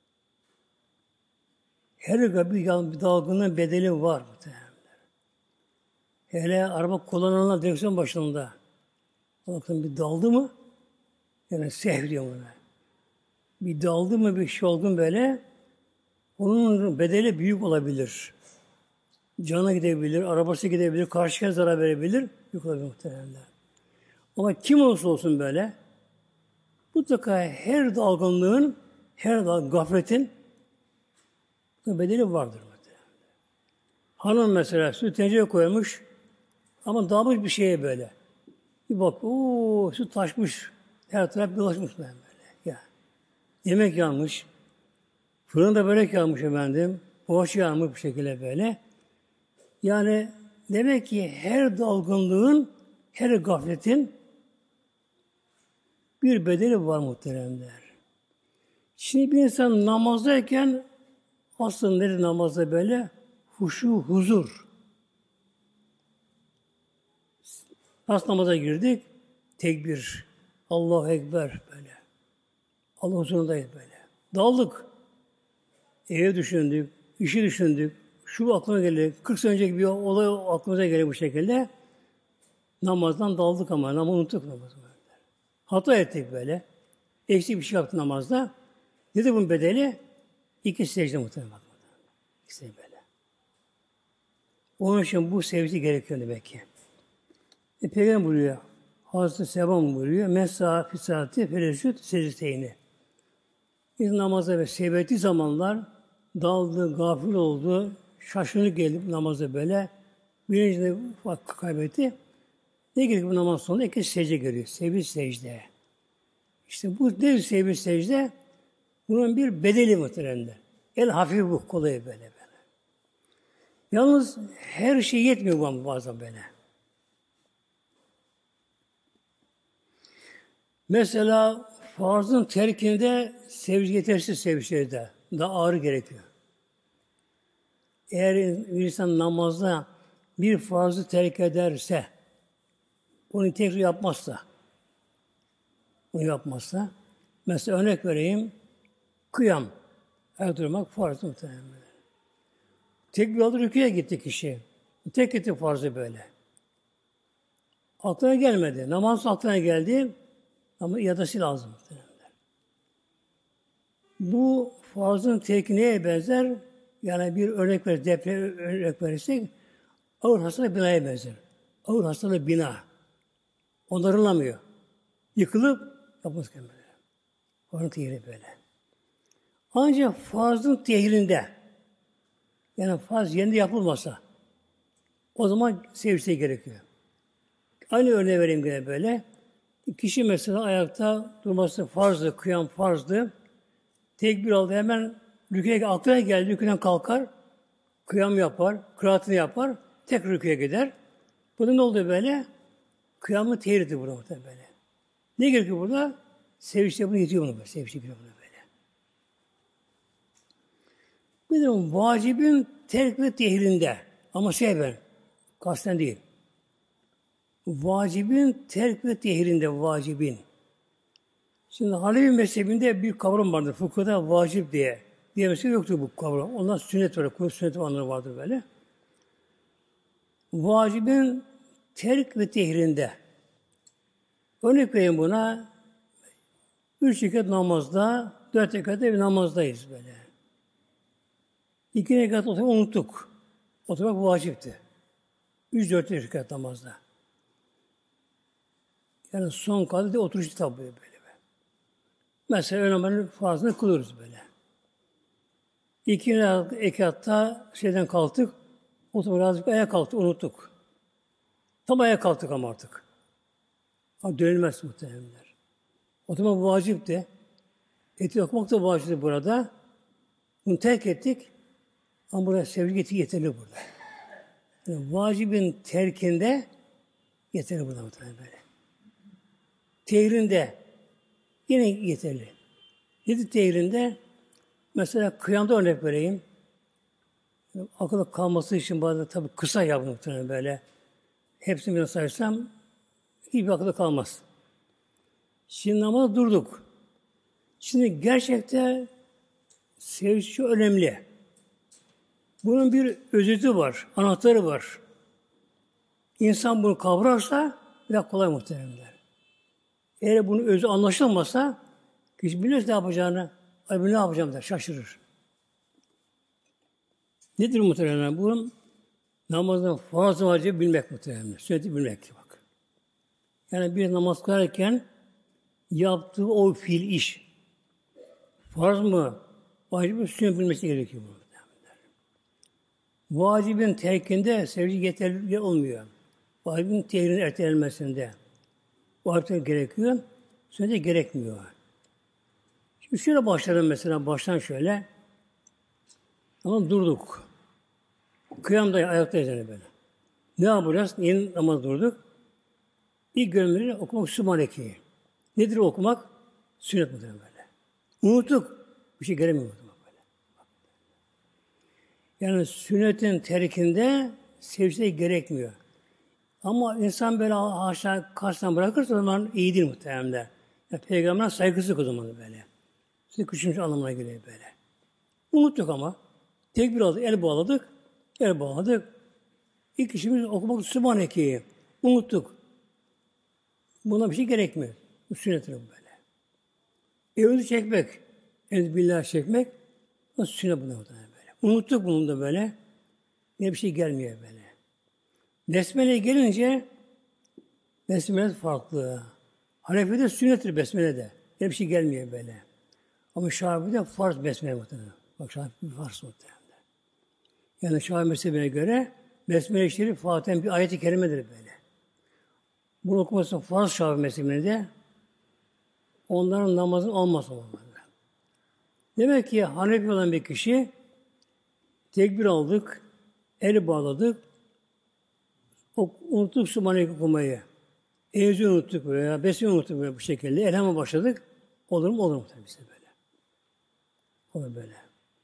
Her bir dalgınlığın bedeli var muhtemelen. Hele araba kullananlar direksiyon başında. Bakın bir daldı mı? Yani sev diyor buna. Bir daldı mı bir şey oldu böyle, onun bedeli büyük olabilir. Canı gidebilir, arabası gidebilir, karşıya zarar verebilir. Büyük olabilir muhtemelen. Ama kim olursa olsun böyle, mutlaka her dalgınlığın, her dalgın, gafletin bedeli vardır. Hanım mesela süt tencereye koymuş ama dalmış bir şeye böyle. Bir bak, ooo süt taşmış, her taraf dolaşmış böyle. Ya. Yemek yanmış, fırında börek yanmış efendim, poğaça yanmış bu şekilde böyle. Yani demek ki her dalgınlığın, her gafletin bir bedeli var muhteremler. Şimdi bir insan namazdayken aslında nedir namazda böyle? Huşu, huzur. Nasıl namaza girdik? Tekbir. Allahu Ekber böyle. Allah huzurundayız böyle. Daldık. Eve düşündük, işi düşündük. Şu aklıma geldi. kırk sene önceki bir olay aklımıza geliyor bu şekilde. Namazdan daldık ama namazı unuttuk namazı. Hata ettik böyle. Eksik bir şey yaptı namazda. Nedir bunun bedeli? İki secde muhtemelen. İkisi böyle. Onun için bu sevgi gerekiyor demek ki. E, Peygamber buyuruyor. Hazreti Seban buyuruyor. Mesa fisati fereşüt secdeteyni. Biz namaza ve sebetli zamanlar daldı, gafil oldu, şaşırıp gelip namaza böyle. Birinci de vakti kaybetti. Ne gerekiyor bu namaz sonunda? İki secde görüyor. Sevinç secde. İşte bu ne sevinç secde? Bunun bir bedeli muhtemelen. El hafif bu, kolay böyle böyle. Yalnız her şey yetmiyor bu bazen böyle. Mesela farzın terkinde sevgi yetersiz sevişlerde daha ağır gerekiyor. Eğer bir insan namazda bir farzı terk ederse, onu tekrar yapmazsa, onu yapmazsa, mesela örnek vereyim, kıyam, ayakta durmak farz muhtemelen. Tek bir adı rüküye gitti kişi. Tek gitti farzı böyle. Aklına gelmedi. Namaz aklına geldi ama iadesi lazım. Bu farzın terki neye benzer? Yani bir örnek ver, deprem örnek verirsek ağır hastalığı binaya benzer. Ağır hastalığı bina. Onarılamıyor. Yıkılıp yapmaz kendine. Farzın tehiri böyle. Ancak farzın tehirinde yani farz yerinde yapılmasa o zaman sevişte gerekiyor. Aynı örneği vereyim gene böyle. Kişi mesela ayakta durması farzdı, kıyam farzdı. Tekbir aldı hemen rüküye aklına geldi, rüküden kalkar, kıyam yapar, kıraatını yapar, tek rüküye gider. Burada ne oldu böyle? Kıyamı tehirdi burada böyle. Ne gerekiyor burada? Sevişte bunu yetiyor bunu böyle. Sevişte bunu böyle. Bir de vacibin terk ve tehirinde. Ama şey ben, kasten değil. Vacibin terk ve tehirinde vacibin. Şimdi Hanefi mezhebinde bir kavram vardır. Fıkıhda vacip diye. Diye mesela yoktur bu kavram. Ondan sünnet var. Kuvvet sünnet anları vardır böyle. Vacibin terk ve tehirinde. Örnek vereyim buna. Üç rekat namazda, dört rekat bir namazdayız böyle. İki rekat oturmak unuttuk. Oturmak vacipti. Üç dört rekat namazda. Yani son kaldı diye oturuştu tabi böyle. Mesela önemli farzını kılıyoruz böyle. İki rekatta şeyden kalktık, oturmak azıcık ayağa kalktık, unuttuk. Tam ayağa kalktık ama artık. Ama dönülmez muhtemelenler. Oturmak vacipti. Eti okumak da vacipti burada. Bunu terk ettik. Ama burada sevgi yeterli burada. Yani vacibin terkinde yeterli burada muhtemelen böyle. Tehrinde yine yeterli. Yedi tehrinde mesela kıyamda örnek vereyim. Akılda kalması için bazen tabii kısa yapın muhtemelen böyle. Hepsini bir saysam hiçbir akılda kalmaz. Şimdi namazda durduk. Şimdi gerçekten sevgi önemli. Bunun bir özeti var, anahtarı var. İnsan bunu kavrarsa biraz kolay muhtemelen. Eğer bunun özü anlaşılmasa kişi bilmez ne yapacağını. Ay ne yapacağım der, şaşırır. Nedir muhtemelen? Bunun namazın farz vacibi bilmek muhtemelen. Sünneti bilmek bak. Yani bir namaz kılarken yaptığı o fiil iş farz mı? Vacip mi? Sünnet bilmesi gerekiyor bu. Vacibin terkinde sevgi yeterli olmuyor. Vacibin tehrinin ertelenmesinde. Vacibin gerekiyor, sünnete gerekmiyor. Şimdi şöyle başlayalım mesela, baştan şöyle. Ama durduk. Kıyamda ayaktayız yani böyle. Ne yapacağız? Yeni namaz durduk. İlk görevleri okumak Sübhaneke'yi. Nedir okumak? Sünnet muhtemelen böyle. Unuttuk. Bir şey gelemiyor. Yani sünnetin terkinde secde gerekmiyor. Ama insan böyle haşa karşıdan bırakırsa o zaman iyidir muhtemelen. Yani Peygamber'e saygısızlık o zaman böyle. Sizi küçülmüş anlamına geliyor böyle. Unuttuk ama. Tekbir aldık, el bağladık. El bağladık. İlk işimiz okumak Sübhaneke'yi. Unuttuk. Buna bir şey gerekmiyor. Bu sünnettir böyle. Evimizi çekmek. Evimizi billah çekmek. Nasıl sünnet buna böyle. Unuttuk bunu da böyle. Yine bir şey gelmiyor böyle. Besmele'ye gelince Besmele farklı. Hanefi'de sünnettir Besmele'de. Yine bir şey gelmiyor böyle. Ama Şafii'de farz Besmele muhtemelen. Bak Şafii farz muhtemelen. Yani Şafii mezhebine göre Besmele-i Şerif Fatiha'nın bir ayet-i kerimedir böyle. Bunu okuması farz Şafii mezhebine de onların namazın olmaz olmalı. Demek ki Hanefi olan bir kişi tekbir aldık, eli bağladık, unuttuk Sübhaneke'yi okumayı. Evzi unuttuk veya Besmele unuttuk böyle bu şekilde. Elham'a başladık. Olur mu? Olur mu tabii işte böyle. Olur böyle.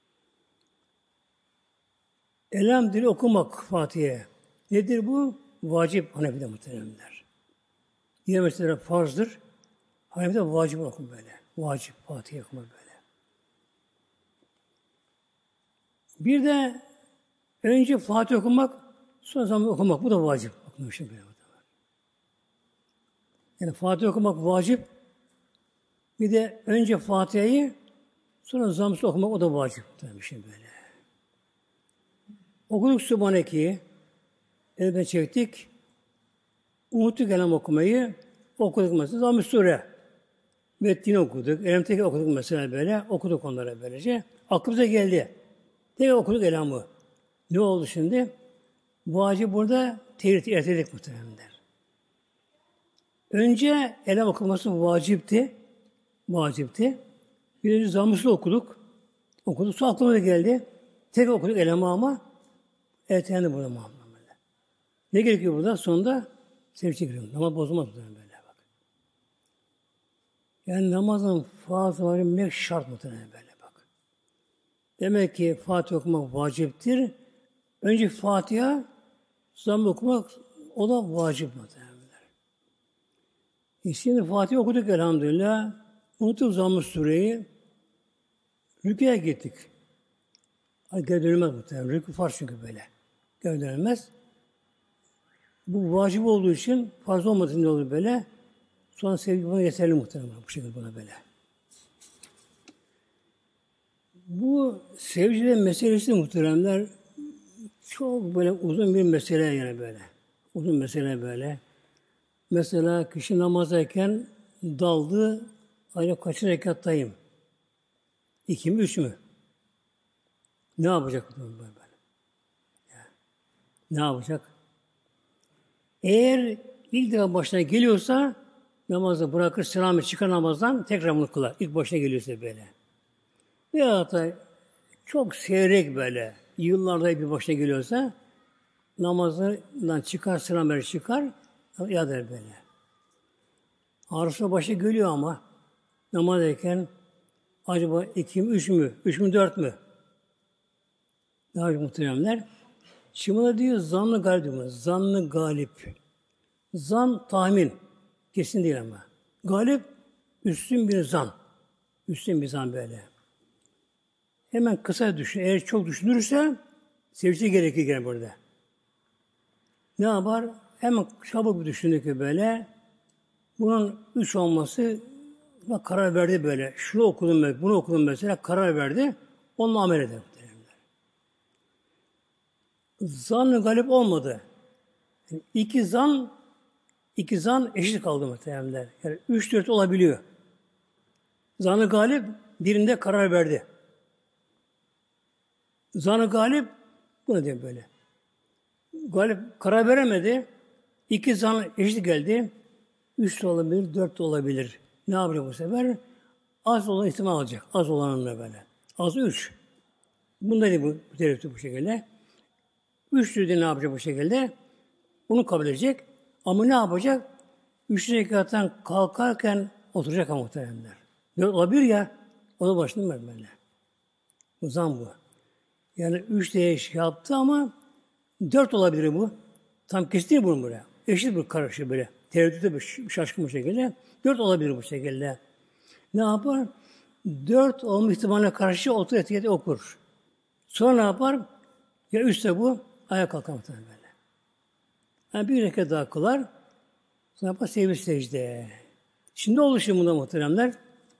Elhamdülillah okumak Fatiha'ya. Nedir bu? Vacip Hanefi'de muhteremler. Diğer meseleler farzdır. Hanefi'de vacip okun böyle. Vacip Fatiha'ya okumak böyle. Bir de önce Fatih okumak, sonra zaman okumak. Bu da vacip. Okunmuşum böyle. Yani Fatih okumak vacip. Bir de önce Fatiha'yı, sonra zamsız okumak o da vacip. Tabii şey böyle. Okuduk Sübhaneke'yi, elden çektik. Unuttuk elham okumayı, okuduk mesela Zamm-ı Sure. Metnini okuduk, Elemteki okuduk mesela böyle, okuduk onlara böylece. Aklımıza geldi. Tekrar okuduk elhamı. Ne oldu şimdi? Vacip burada tevhid erteledik muhtemelen. Önce elham okuması vacipti. Vacipti. Bir önce Zamm-ı okuduk. Okuduk. Sonra aklımıza geldi. Tekrar okuduk elhamı ama ertelendi burada Muhammed. Ne gerekiyor burada? Sonunda sevci giriyor. Namaz bozulmaz böyle bak. Yani namazın farzı var bilmek şart muhtemelen böyle bak. Demek ki Fatiha okumak vaciptir. Önce Fatiha, Zamm-ı okumak o da vacip muhtemelen. E şimdi Fatiha okuduk elhamdülillah. Unuttuk Zamm-ı Sure'yi. Rüküye gittik. Geri dönülmez muhtemelen. Rükü farz çünkü böyle. Geri dönülmez. Bu vacip olduğu için farz olmadığı ne olur böyle. Sonra sevgi buna yeterli muhtemelen bu şekilde buna böyle. Bu sevgili meselesi muhteremler çok böyle uzun bir mesele yani böyle. Uzun mesele böyle. Mesela kişi namazdayken daldı, acaba kaç rekattayım? İki mi, üç mü? Ne yapacak böyle böyle? Yani, ne yapacak? Eğer ilk defa başına geliyorsa namazı bırakır, selamı çıkar namazdan tekrar bunu kılar. İlk başına geliyorsa böyle. Veyahut da çok seyrek böyle, yıllarda bir başına geliyorsa namazdan çıkar, selamı çıkar, ya der böyle. Ağrısı başı geliyor ama namazdayken acaba iki mi, üç mü, üç mü, dört mü? Daha muhteremler. Şimdi buna diyor zanlı galip diyor. Zanlı galip. Zan tahmin. Kesin değil ama. Galip üstün bir zan. Üstün bir zan böyle. Hemen kısa düşün. Eğer çok düşünürse sevci gerekir gene burada. Ne yapar? Hemen çabuk bir düşündü ki böyle. Bunun üç olması karar verdi böyle. Şunu okudum ben, bunu okudum mesela karar verdi. Onunla amel eder. Zan galip olmadı. Yani iki zan iki zan eşit kaldı muhtemelenler. Yani üç dört olabiliyor. Zanı galip birinde karar verdi. Zanı galip bunu diyor böyle. Galip karar veremedi. İki zan eşit geldi. Üç de olabilir, dört de olabilir. Ne yapacak bu sefer? Az olan ihtimal alacak. Az olanınla böyle. Az üç. Bunda değil bu, bu terifte bu şekilde. Üç türlü ne yapacak bu şekilde? Bunu kabul edecek. Ama ne yapacak? Üç rekattan kalkarken oturacak ama muhtemelenler. Dört olabilir ya, o da başını ver böyle. Bu zan bu. Yani üç diye şey yaptı ama dört olabilir bu. Tam kesin değil bunun buraya. Eşit bir karışık böyle. Tereddütte bir şaşkın bu şekilde. Dört olabilir bu şekilde. Ne yapar? Dört olma ihtimaline karşı otur etiketi okur. Sonra ne yapar? Ya üstte bu, ayağa kalkar muhtemelen böyle. Yani bir rekat daha kılar. Sonra yapar sevgi secde. Şimdi oluşuyor bunda muhteremler.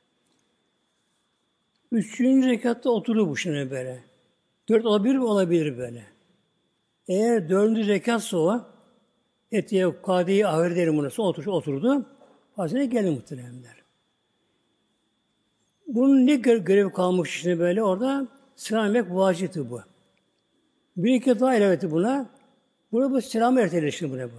Üçüncü rekatta oturur bu şimdi böyle. Dört olabilir mi? Olabilir böyle. Eğer dördüncü rekatsa o, etiye kadiyi ahir derim buna. Sonra oturdu, oturdu. Hazine geldi muhteremler. Bunun ne gö- görevi kalmış şimdi böyle orada? Selam vermek vacipti bu. Bir iki daha ilave etti buna. Buna bu selam erteleşti buna bu.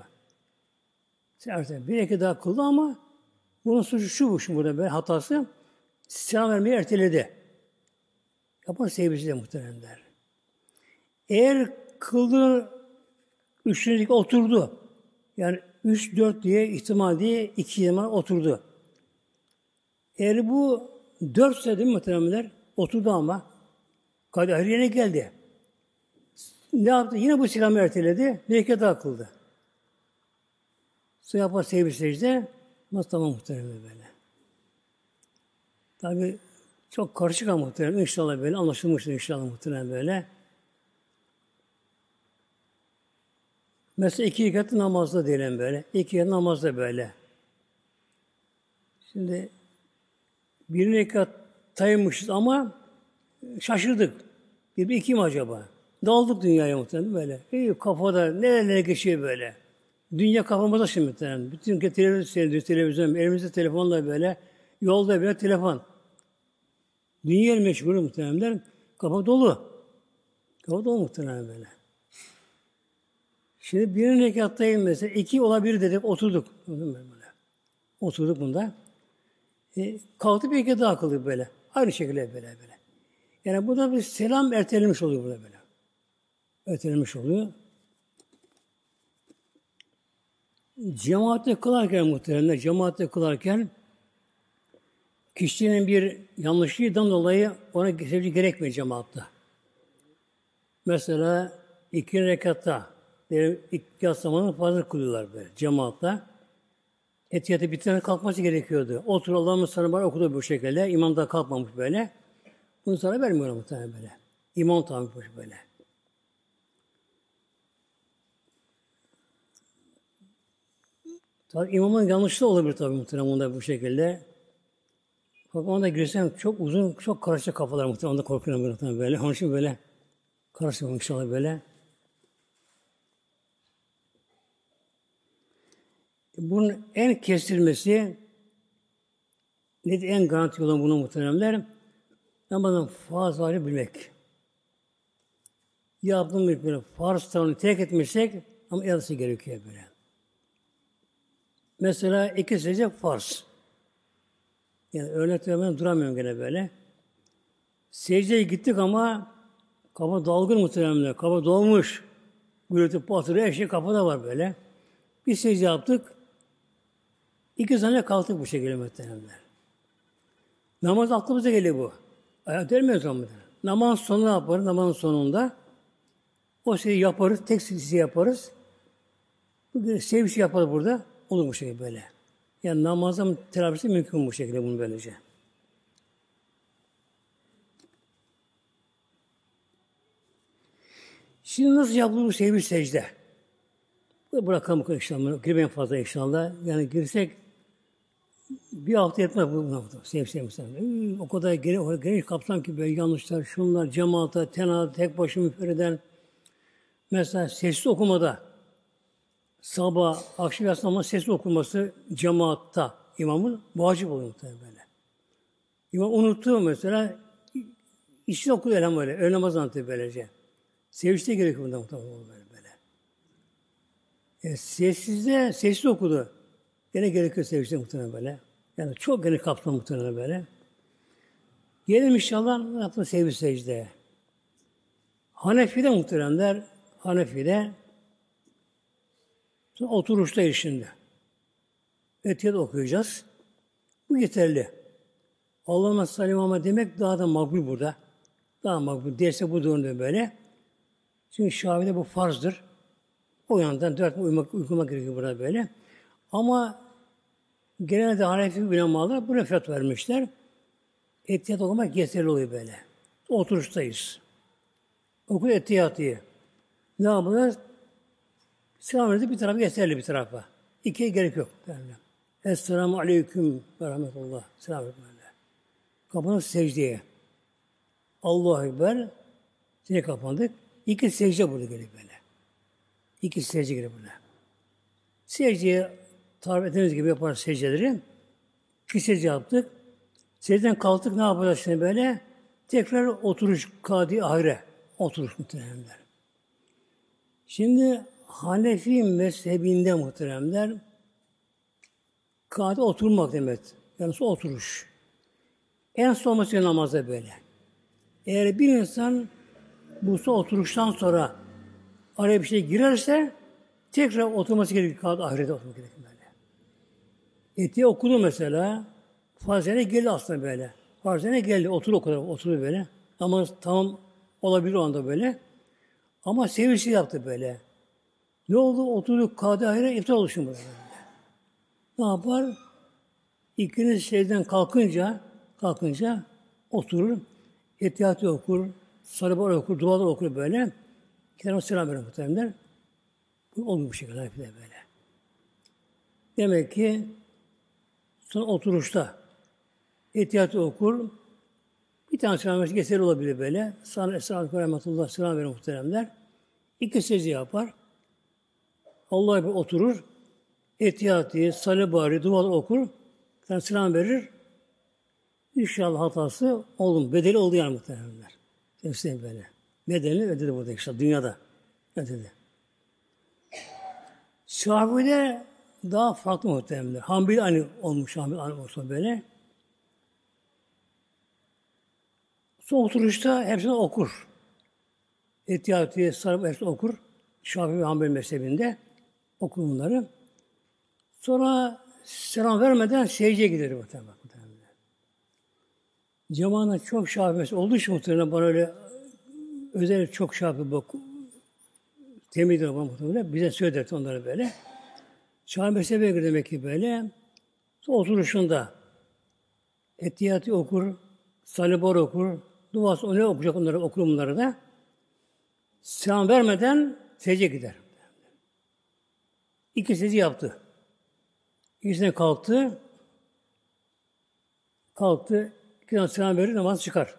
Bir iki daha kıldı ama bunun suçu şu bu şimdi burada böyle hatası. Selam vermeyi erteledi. Yapan sevgisi de muhteremler. Eğer kıldığı üçüncü oturdu. Yani üç, dört diye ihtimal diye iki zaman oturdu. Eğer bu dörtse değil mi muhteremler? Oturdu ama. Kadir yerine geldi. Ne yaptı? Yine bu selamı erteledi. Bir iki daha kıldı. Sonra yapar sevgi secde. Nasıl tamam muhteremler böyle. Tabi çok karışık ama muhterem. İnşallah böyle anlaşılmıştır inşallah muhterem böyle. Mesela iki rekatlı namazda diyelim böyle. İki rekat namazda böyle. Şimdi bir rekattaymışız ama şaşırdık. Bir, bir iki mi acaba? Daldık dünyaya muhtemelen böyle. İyi, kafada nerelere geçiyor böyle. Dünya kafamıza şimdi muhtemelen. Bütün televizyon seyrediyoruz, televizyon, elimizde telefonla böyle. Yolda bile telefon. Dünya meşgul muhtemelen. Kafa dolu. Kafa dolu muhtemelen böyle. Şimdi bir rekattayım mesela. iki olabilir dedik, oturduk. Böyle. Oturduk bunda. E, kalktı bir iki daha kıldık böyle. Aynı şekilde böyle böyle. Yani burada bir selam ertelenmiş oluyor burada böyle. Ertelenmiş oluyor. Cemaatte kılarken muhtemelen, cemaatte kılarken kişinin bir yanlışlığından dolayı ona sevgi gerekmiyor cemaatta. Mesela iki rekatta, iki yat zamanı fazla kılıyorlar böyle cemaatta. Etiyatı bitirene kalkması gerekiyordu. Otur Allah'ın sana var okudu bu şekilde. İmam da kalkmamış böyle. Bunu sana vermiyorlar muhtemelen böyle. İmam tamammış böyle. Tabii imamın yanlışlığı olabilir tabii muhtemelen onda bu şekilde. Fakat ona girsem çok uzun, çok karışık kafalar muhtemelen. Onda korkuyorum muhtemelen böyle. Onun için böyle karışık inşallah böyle. Bunun en kestirmesi nedir? En garanti olan bunu muhteremler namazın farz hali bilmek. Yaptığımız böyle farz tavrını terk etmişsek ama yarısı gerekiyor böyle. Mesela iki secde farz. Yani örnek vermeden duramıyorum gene böyle. Secdeye gittik ama kafa dalgın muhteremler. Kafa dolmuş. Gürültü patırıyor. Her şey kafada var böyle. Bir secde yaptık. İki sene kalktık bu şekilde muhteremler. Namaz aklımıza geliyor bu. Ayak dermiyoruz ama. Namaz sonu ne yaparız? Namazın sonunda o şeyi yaparız. Tek secde yaparız. Bugün sevgisi yaparız burada. Olur bu şekilde böyle. Yani namazın telafisi mümkün bu şekilde bunu böylece. Şimdi nasıl yapılır bu sevgi secde? Bırakalım inşallah. Girmeyin fazla inşallah. Yani girsek bir hafta yetmez bu hafta. Sevgi sevgi. O kadar geniş, geniş kapsam ki böyle yanlışlar, şunlar, cemaata, tenada, tek başına müferreden. Mesela sesli okumada sabah, akşam yatsı namazı sesli okunması cemaatta imamın vacip oluyor muhtemelen böyle. İmam unuttu mesela içine okudu elham böyle. Öğle namazı anlatıyor böylece. Sevinçte gerekiyor bundan muhtemelen böyle. böyle. E, sessizde, sessiz okudu. Gene gerekiyor sevinçte muhtemelen böyle. Yani çok geniş kapsam muhtemelen böyle. Gelelim inşallah ne yaptın sevgi secdeye. Hanefi'de muhteremler, Hanefi'de oturuşta işinde. Etiyat okuyacağız. Bu yeterli. Allah'ıma sallim ama demek daha da makbul burada. Daha makbul. Derse bu durumda böyle. Çünkü Şafii'de bu farzdır. O yandan dört uyumak, uyumak gerekiyor burada böyle. Ama genelde Hanefi ulemalar buna fetva vermişler. Etiyat okumak yeterli oluyor böyle. Oturuştayız. Okul etiyatıyı. Ne yapacağız? Selam edip bir tarafa yeterli bir tarafa. İkiye gerek yok. Derler. Esselamu aleyküm ve rahmetullah. Selam aleyküm. Kapanıp secdeye. Allahu Ekber. Secdeye kapandık. İki secde burada geliyor böyle. İki secde geliyor burada. Secdeye tarif ettiğimiz gibi yaparız secdeleri. İki secde yaptık. Secdeden kalktık, ne yapacağız şimdi böyle? Tekrar oturuş, kadi ahire. Oturuş muhteremler. Şimdi Hanefi mezhebinde muhteremler kadi oturmak demek. Yani oturuş. En son olması namazda böyle. Eğer bir insan bu son oturuştan sonra araya bir şey girerse tekrar oturması gerekiyor. Kadi ahirete oturmak gerekiyor böyle. Etiye okudu mesela. Farzene geldi aslında böyle. Farzene geldi. Otur o kadar. Oturdu böyle. Ama tamam olabilir o anda böyle. Ama sevinçli yaptı böyle. Ne oldu? Oturdu kâdi ahire iptal oluşum böyle. Ne yapar? İkiniz şeyden kalkınca kalkınca oturur. Etiyatı okur. Sarıbar okur. Dualar okur böyle. Kendine selam verir muhtemelen. Bu olmuyor bu şekilde böyle. Demek ki son oturuşta etiyatı okur. Bir tane selam vermesi yeterli olabilir böyle. Sana Esselamu Rahmetullah selam verir muhteremler. İki secde yapar. Allah'a bir oturur. Etiyatı, salibari, dualar okur. Yani selam verir. İnşallah hatası oldu. Bedeli oldu yani muhteremler. Hepsi böyle. Bedelini ödedi burada işte dünyada. Ödedi. Şafii'de daha farklı muhteremler. Hanbeli aynı olmuş. Hanbeli aynı olsa böyle. Son oturuşta hepsini okur. Etiyatı, sarıp hepsini okur. Şafii ve Hanbeli mezhebinde okur bunları. Sonra selam vermeden secdeye gider muhtemelen. Cemaatın çok Şafii mezhebi olduğu için muhtemelen bana öyle özel çok Şafii bak temiz ediyor muhtemelen. Bize söylerdi onları böyle. Şafii mezhebine göre demek ki böyle. Oturuşunda etiyatı okur, salibor okur, duası onu okuyacak onları, okur bunları da. Selam vermeden secdeye gider. İki secde yaptı. İkisine kalktı. Kalktı. İki tane selam verir, namaz çıkar.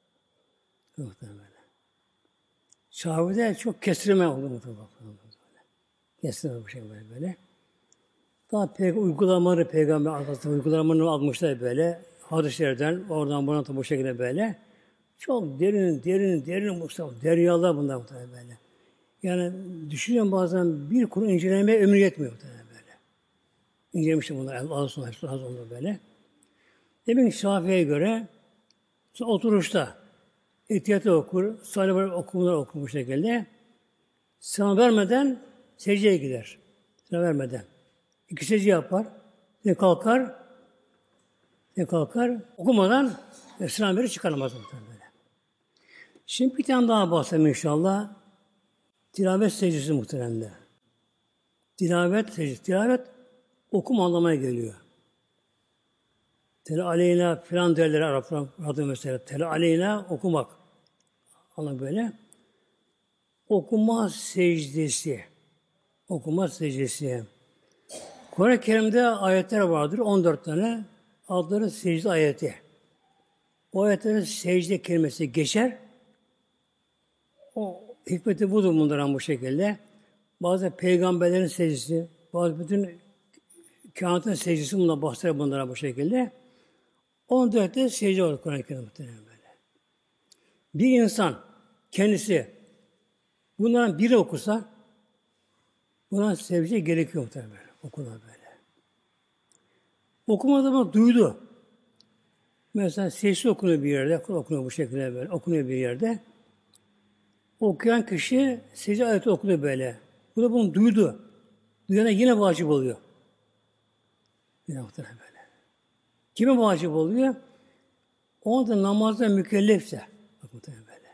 Şafii'de çok kestirme oldu muhtemelen. Kestirme bu şey böyle böyle. Daha pek uygulamaları peygamber arkasında uygulamalarını almışlar böyle. Hadislerden, oradan buradan bu şekilde böyle. Çok derin, derin, derin Mustafa. Deryalar bunlar muhtemelen böyle. Yani düşünüyorum bazen bir konu incelemeye ömür yetmiyor muhtemelen böyle. İncelemiştim bunlar. Allah sonra hepsi az oldu böyle. Demek ki Şafii'ye göre oturuşta etiyatı okur, salih okumalar okur bu şekilde. Selam vermeden secdeye gider. Selam vermeden. İki secde yapar. Ne kalkar, ne kalkar. Okumadan selam verir çıkarmaz böyle. Şimdi bir tane daha bahsedeyim inşallah. Tilavet secdesi muhteremde. Tilavet secdesi. Tilavet okuma anlamaya geliyor. Tel aleyna filan derler Araplar adı mesela. Tel aleyna okumak. Anlam böyle. Okuma secdesi. Okuma secdesi. Kur'an-ı Kerim'de ayetler vardır. on dört tane. Adları secde ayeti. O ayetlerin secde kelimesi geçer. O hikmeti budur bunların bu şekilde. Bazı peygamberlerin secdesi, bazı bütün kâinatın secdesi bundan bahseder bunlara bu şekilde. on dörtte secde olur Kur'an-ı Kerim'de böyle. Bir insan kendisi bunların biri okusa buna secde gerekiyor muhtemelen. Okular böyle. Okuma zaman duydu. Mesela sesli okunuyor bir yerde, okunuyor bu şekilde böyle, okunuyor bir yerde. Okuyan kişi secde ayeti okunuyor böyle. Bu da bunu duydu. Duyana yine vacip oluyor. Yine muhtemelen böyle. Kime vacip oluyor? O da namazda mükellefse. Bak muhtemelen böyle.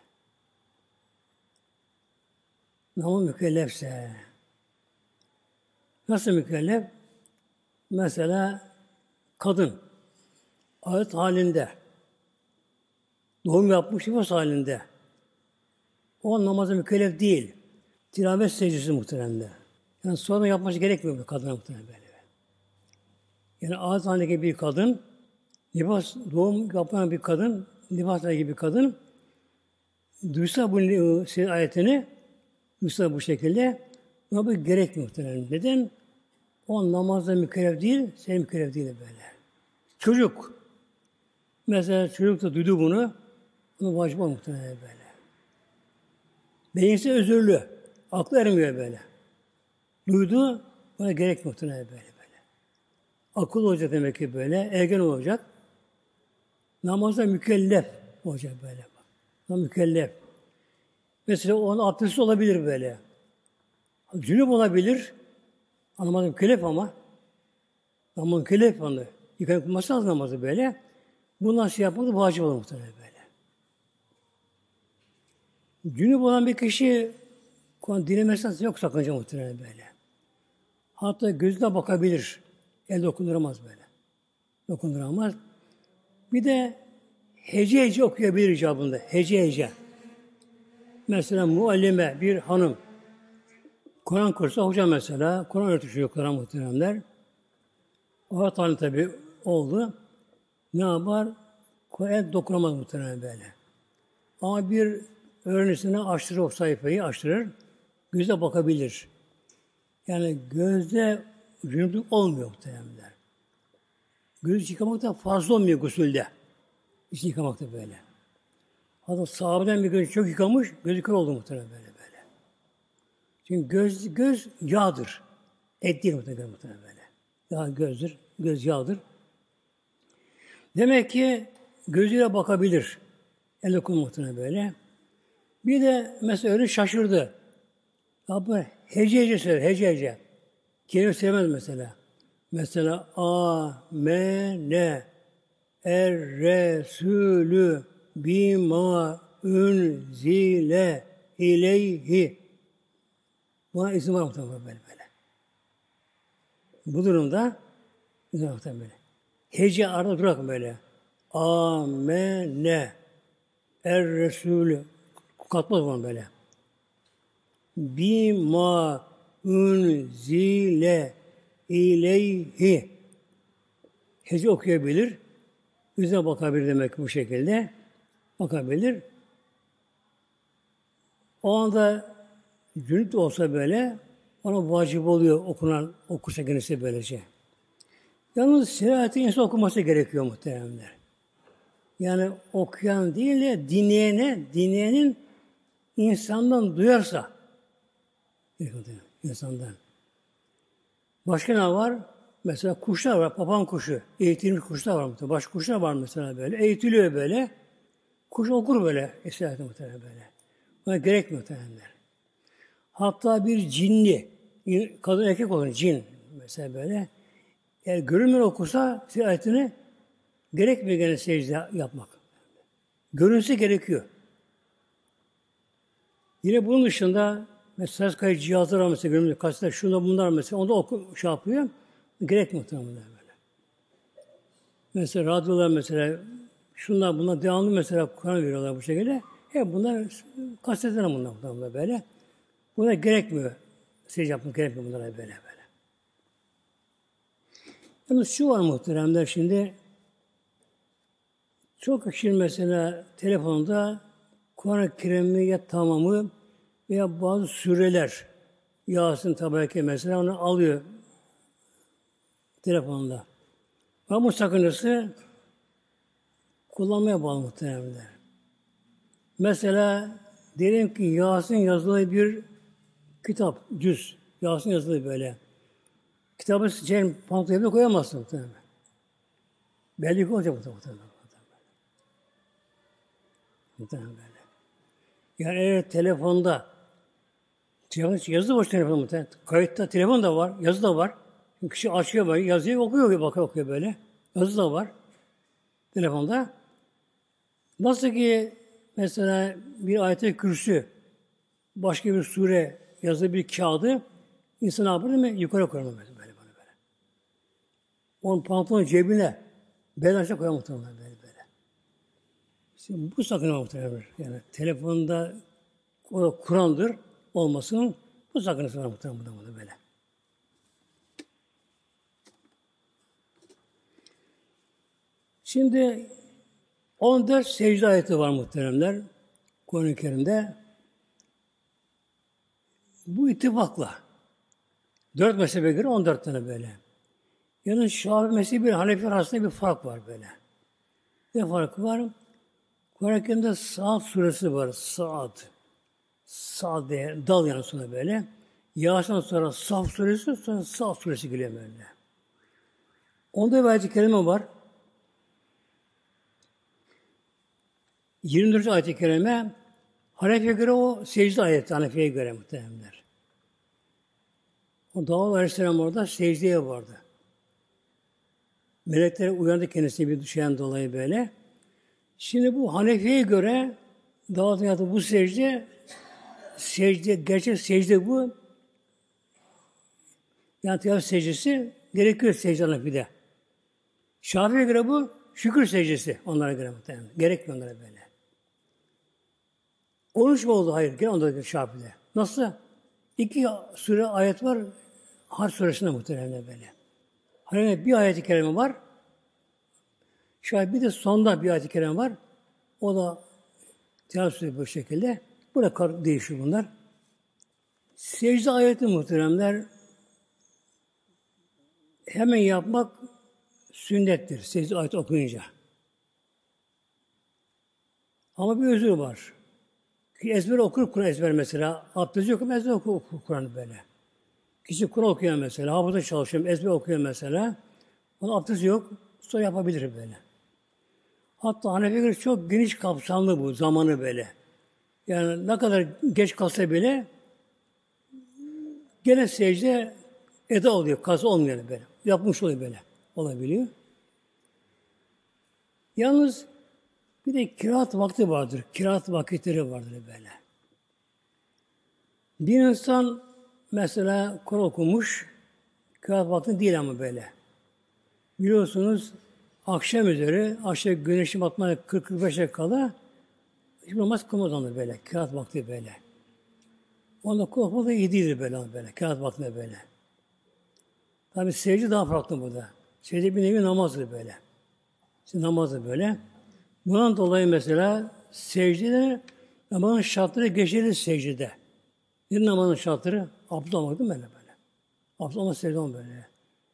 Namaz mükellefse. Nasıl mükellef? Mesela kadın adet halinde doğum yapmış nifas halinde o namaza mükellef değil. Tilavet secdesi muhteremde. Yani sonra yapması gerekmiyor bu kadına muhterem böyle. Yani adet halindeki bir kadın nifas doğum yapan bir kadın nifas halindeki bir kadın duysa bu şey ayetini duysa bu şekilde buna bu gerekmiyor muhterem. Neden? O namazda mükellef değil, senin mükellef değil böyle. Çocuk. Mesela çocuk da duydu bunu. Bunu vacip olmuş muhtemelen böyle. Beyinse özürlü. Aklı ermiyor böyle. Duydu, buna gerek muhtemelen böyle böyle. Akıl olacak demek ki böyle. Ergen olacak. Namazda mükellef olacak böyle. Bak. Mükellef. Mesela onun abdesti olabilir böyle. Cünüp olabilir. Namazda mükellef ama. Namaz mükellef onu. Yıkanıp kılması lazım namazı böyle. Bundan şey yapmak da vacip olur muhtemelen böyle. Cünüp olan bir kişi dilemezsen yok sakınca muhtemelen böyle. Hatta gözüne bakabilir. El dokunduramaz böyle. Dokunduramaz. Bir de hece hece okuyabilir icabında. Hece hece. Mesela muallime bir hanım Kur'an kursu hoca mesela. Kur'an öğretiyor çocuklara muhteremler. O hatalı tabi oldu. Ne yapar? El dokunamaz muhtemelen böyle. Ama bir öğrencisine açtırır o sayfayı, açtırır. Göze bakabilir. Yani gözde cünüplük olmuyor muhteremler. Göz yıkamak da fazla olmuyor gusülde. İç yıkamak böyle. Hatta sahabeden bir göz çok yıkamış, gözü kör oldu muhtemelen böyle böyle. Çünkü göz, göz yağdır. Et değil muhtemelen, muhtemelen böyle. Yağ gözdür, göz yağdır. Demek ki gözüyle bakabilir. El okun muhtemelen böyle. Bir de mesela öyle şaşırdı. Abi hece hece söyler, hece hece. Kelime söylemez mesela. Mesela A, M, N, Er, Resulü, Bima, Ünzile, İleyhi. Buna izin var muhtemelen böyle böyle. Bu durumda izin var muhtemelen böyle. Hece arada durak böyle. A, M, N, Er, Resulü. Katmaz bunu böyle. Bima, Ünzile, İleyhi. Hece okuyabilir. Yüzüne bakabilir demek bu şekilde. Bakabilir. O anda cünüp de olsa böyle ona vacip oluyor okunan okursa kendisi böylece. Yalnız sirayeti insan okuması gerekiyor muhteremler. Yani okuyan değil de dinleyene, dinleyenin insandan duyarsa insandan. Başka ne var? Mesela kuşlar var, papağan kuşu. Eğitilmiş kuşlar var muhtemelen. Başka kuşlar var mesela böyle. Eğitiliyor böyle. Kuş okur böyle. Esirayeti muhtemelen böyle. Buna gerekmiyor muhtemelenler. Hatta bir cinli, kadın erkek olan cin mesela böyle. Eğer görünmeden okursa sirayetini gerekmiyor gene secde yapmak. Görünse gerekiyor. Yine bunun dışında mesela ses kayıt cihazları var mesela görünmüyor. Kasetler şunlar bunlar mesela. Onda oku, şey yapıyor. Gerekmiyor muhtemelen böyle. Mesela radyolar mesela şunlar bunlar devamlı mesela Kur'an veriyorlar bu şekilde. Hep bunlar kasetler bunlar, bunlar böyle. Buna gerekmiyor. Secde yapmak gerekmiyor bunlara böyle böyle. Yalnız şu var muhteremler şimdi çok kişi mesela telefonda Kur'an-ı Kerim'i ya tamamı veya bazı sureler Yasin, Taberke mesela onu alıyor telefonda. Ama bu sakıncası kullanmaya bağlı muhteremler. Mesela diyelim ki Yasin yazılı bir kitap, cüz. Yasin yazılı böyle. Kitabı sıçayım, pantolonuna koyamazsın muhtemelen. Belli ki olacak muhtemelen. Muhtemelen böyle. Yani eğer telefonda telefon yazı var telefonda muhtemelen. Kayıtta telefon da var, yazı da var. Kişi açıyor böyle, yazıyı okuyor, bakıyor, okuyor böyle. Yazı da var telefonda. Nasıl ki mesela bir ayet-i kürsü, başka bir sure yazılı bir kağıdı insan yapar değil mi? Yukarı koyar böyle böyle böyle. Onun pantolonun cebine belaşa koyan muhtemelen böyle böyle. Şimdi bu sakınma muhtemelen. Yani telefonda o Kur'an'dır olmasının bu sakıncası var muhtemelen burada böyle. Şimdi on dört secde ayeti var muhteremler Kur'an-ı Kerim'de. Bu ittifakla dört mezhebe göre on dört tane böyle. Yani Şafii mezhebi bir Hanefi arasında bir fark var böyle. Ne farkı var? Kur'an-ı Kerim'de Saat suresi var. Saat. Saat diye dal yani sonra böyle. Yasin'den sonra Saf suresi, sonra Saat suresi geliyor böyle. Onda bir ayet-i kerime var. yirmi dört ayet-i kerime Hanefi'ye göre o secde ayeti, Hanefi'ye göre muhtemelenler. O Davud Aleyhisselam orada secdeye vardı. Melekler uyandı kendisine bir düşen dolayı böyle. Şimdi bu Hanefi'ye göre Davud'un yaptığı bu secde, secde, gerçek secde bu. Yani tiyatro secdesi gerekiyor secde Hanefi'de. Şafii'ye göre bu şükür secdesi onlara göre muhtemelen. Gerekmiyor onlara böyle. Oruç mu oldu? Hayır. Gene onlara göre Şafii'de. Nasıl? İki sure ayet var. Hac suresinde muhtemelen böyle. Hani bir ayet-i kerime var. Şayet bir de sonda bir ayet-i kerime var. O da tiyatro bu şekilde. Burada değişiyor bunlar. Secde ayeti muhteremler hemen yapmak sünnettir. Secde ayeti okuyunca. Ama bir özür var. Ezber okur Kur'an ezber mesela. Abdest yok ama ezber okur, okur Kur'an'ı böyle. Kişi Kur'an okuyor mesela. Hafıza çalışıyor. Ezber okuyor mesela. Onun abdesti yok. Sonra yapabilir böyle. Hatta Hanefi'ye göre çok geniş kapsamlı bu zamanı böyle. Yani ne kadar geç kalsa bile gene secde eda oluyor. Kazı olmuyor böyle. Yapmış oluyor böyle. Olabiliyor. Yalnız bir de kiraat vakti vardır. Kiraat vakitleri vardır böyle. Bir insan mesela Kur'an okumuş, kiraat vakti değil ama böyle. Biliyorsunuz akşam üzeri, aşağı güneşin batmaya kırk kırk beşe kala hiç namaz kılmaz onu böyle. Kiraat vakti böyle. Onda Kur'an da yediydi böyle böyle. Kiraat vakti böyle. Tabi secde daha farklı burada. Secde bir nevi namazdır böyle. Şimdi namazı böyle. Bundan dolayı mesela secdede namazın şartları geçerli secdede. Bir namazın şartları abdest olmak değil mi böyle böyle? Abdest olmak secde olmak böyle.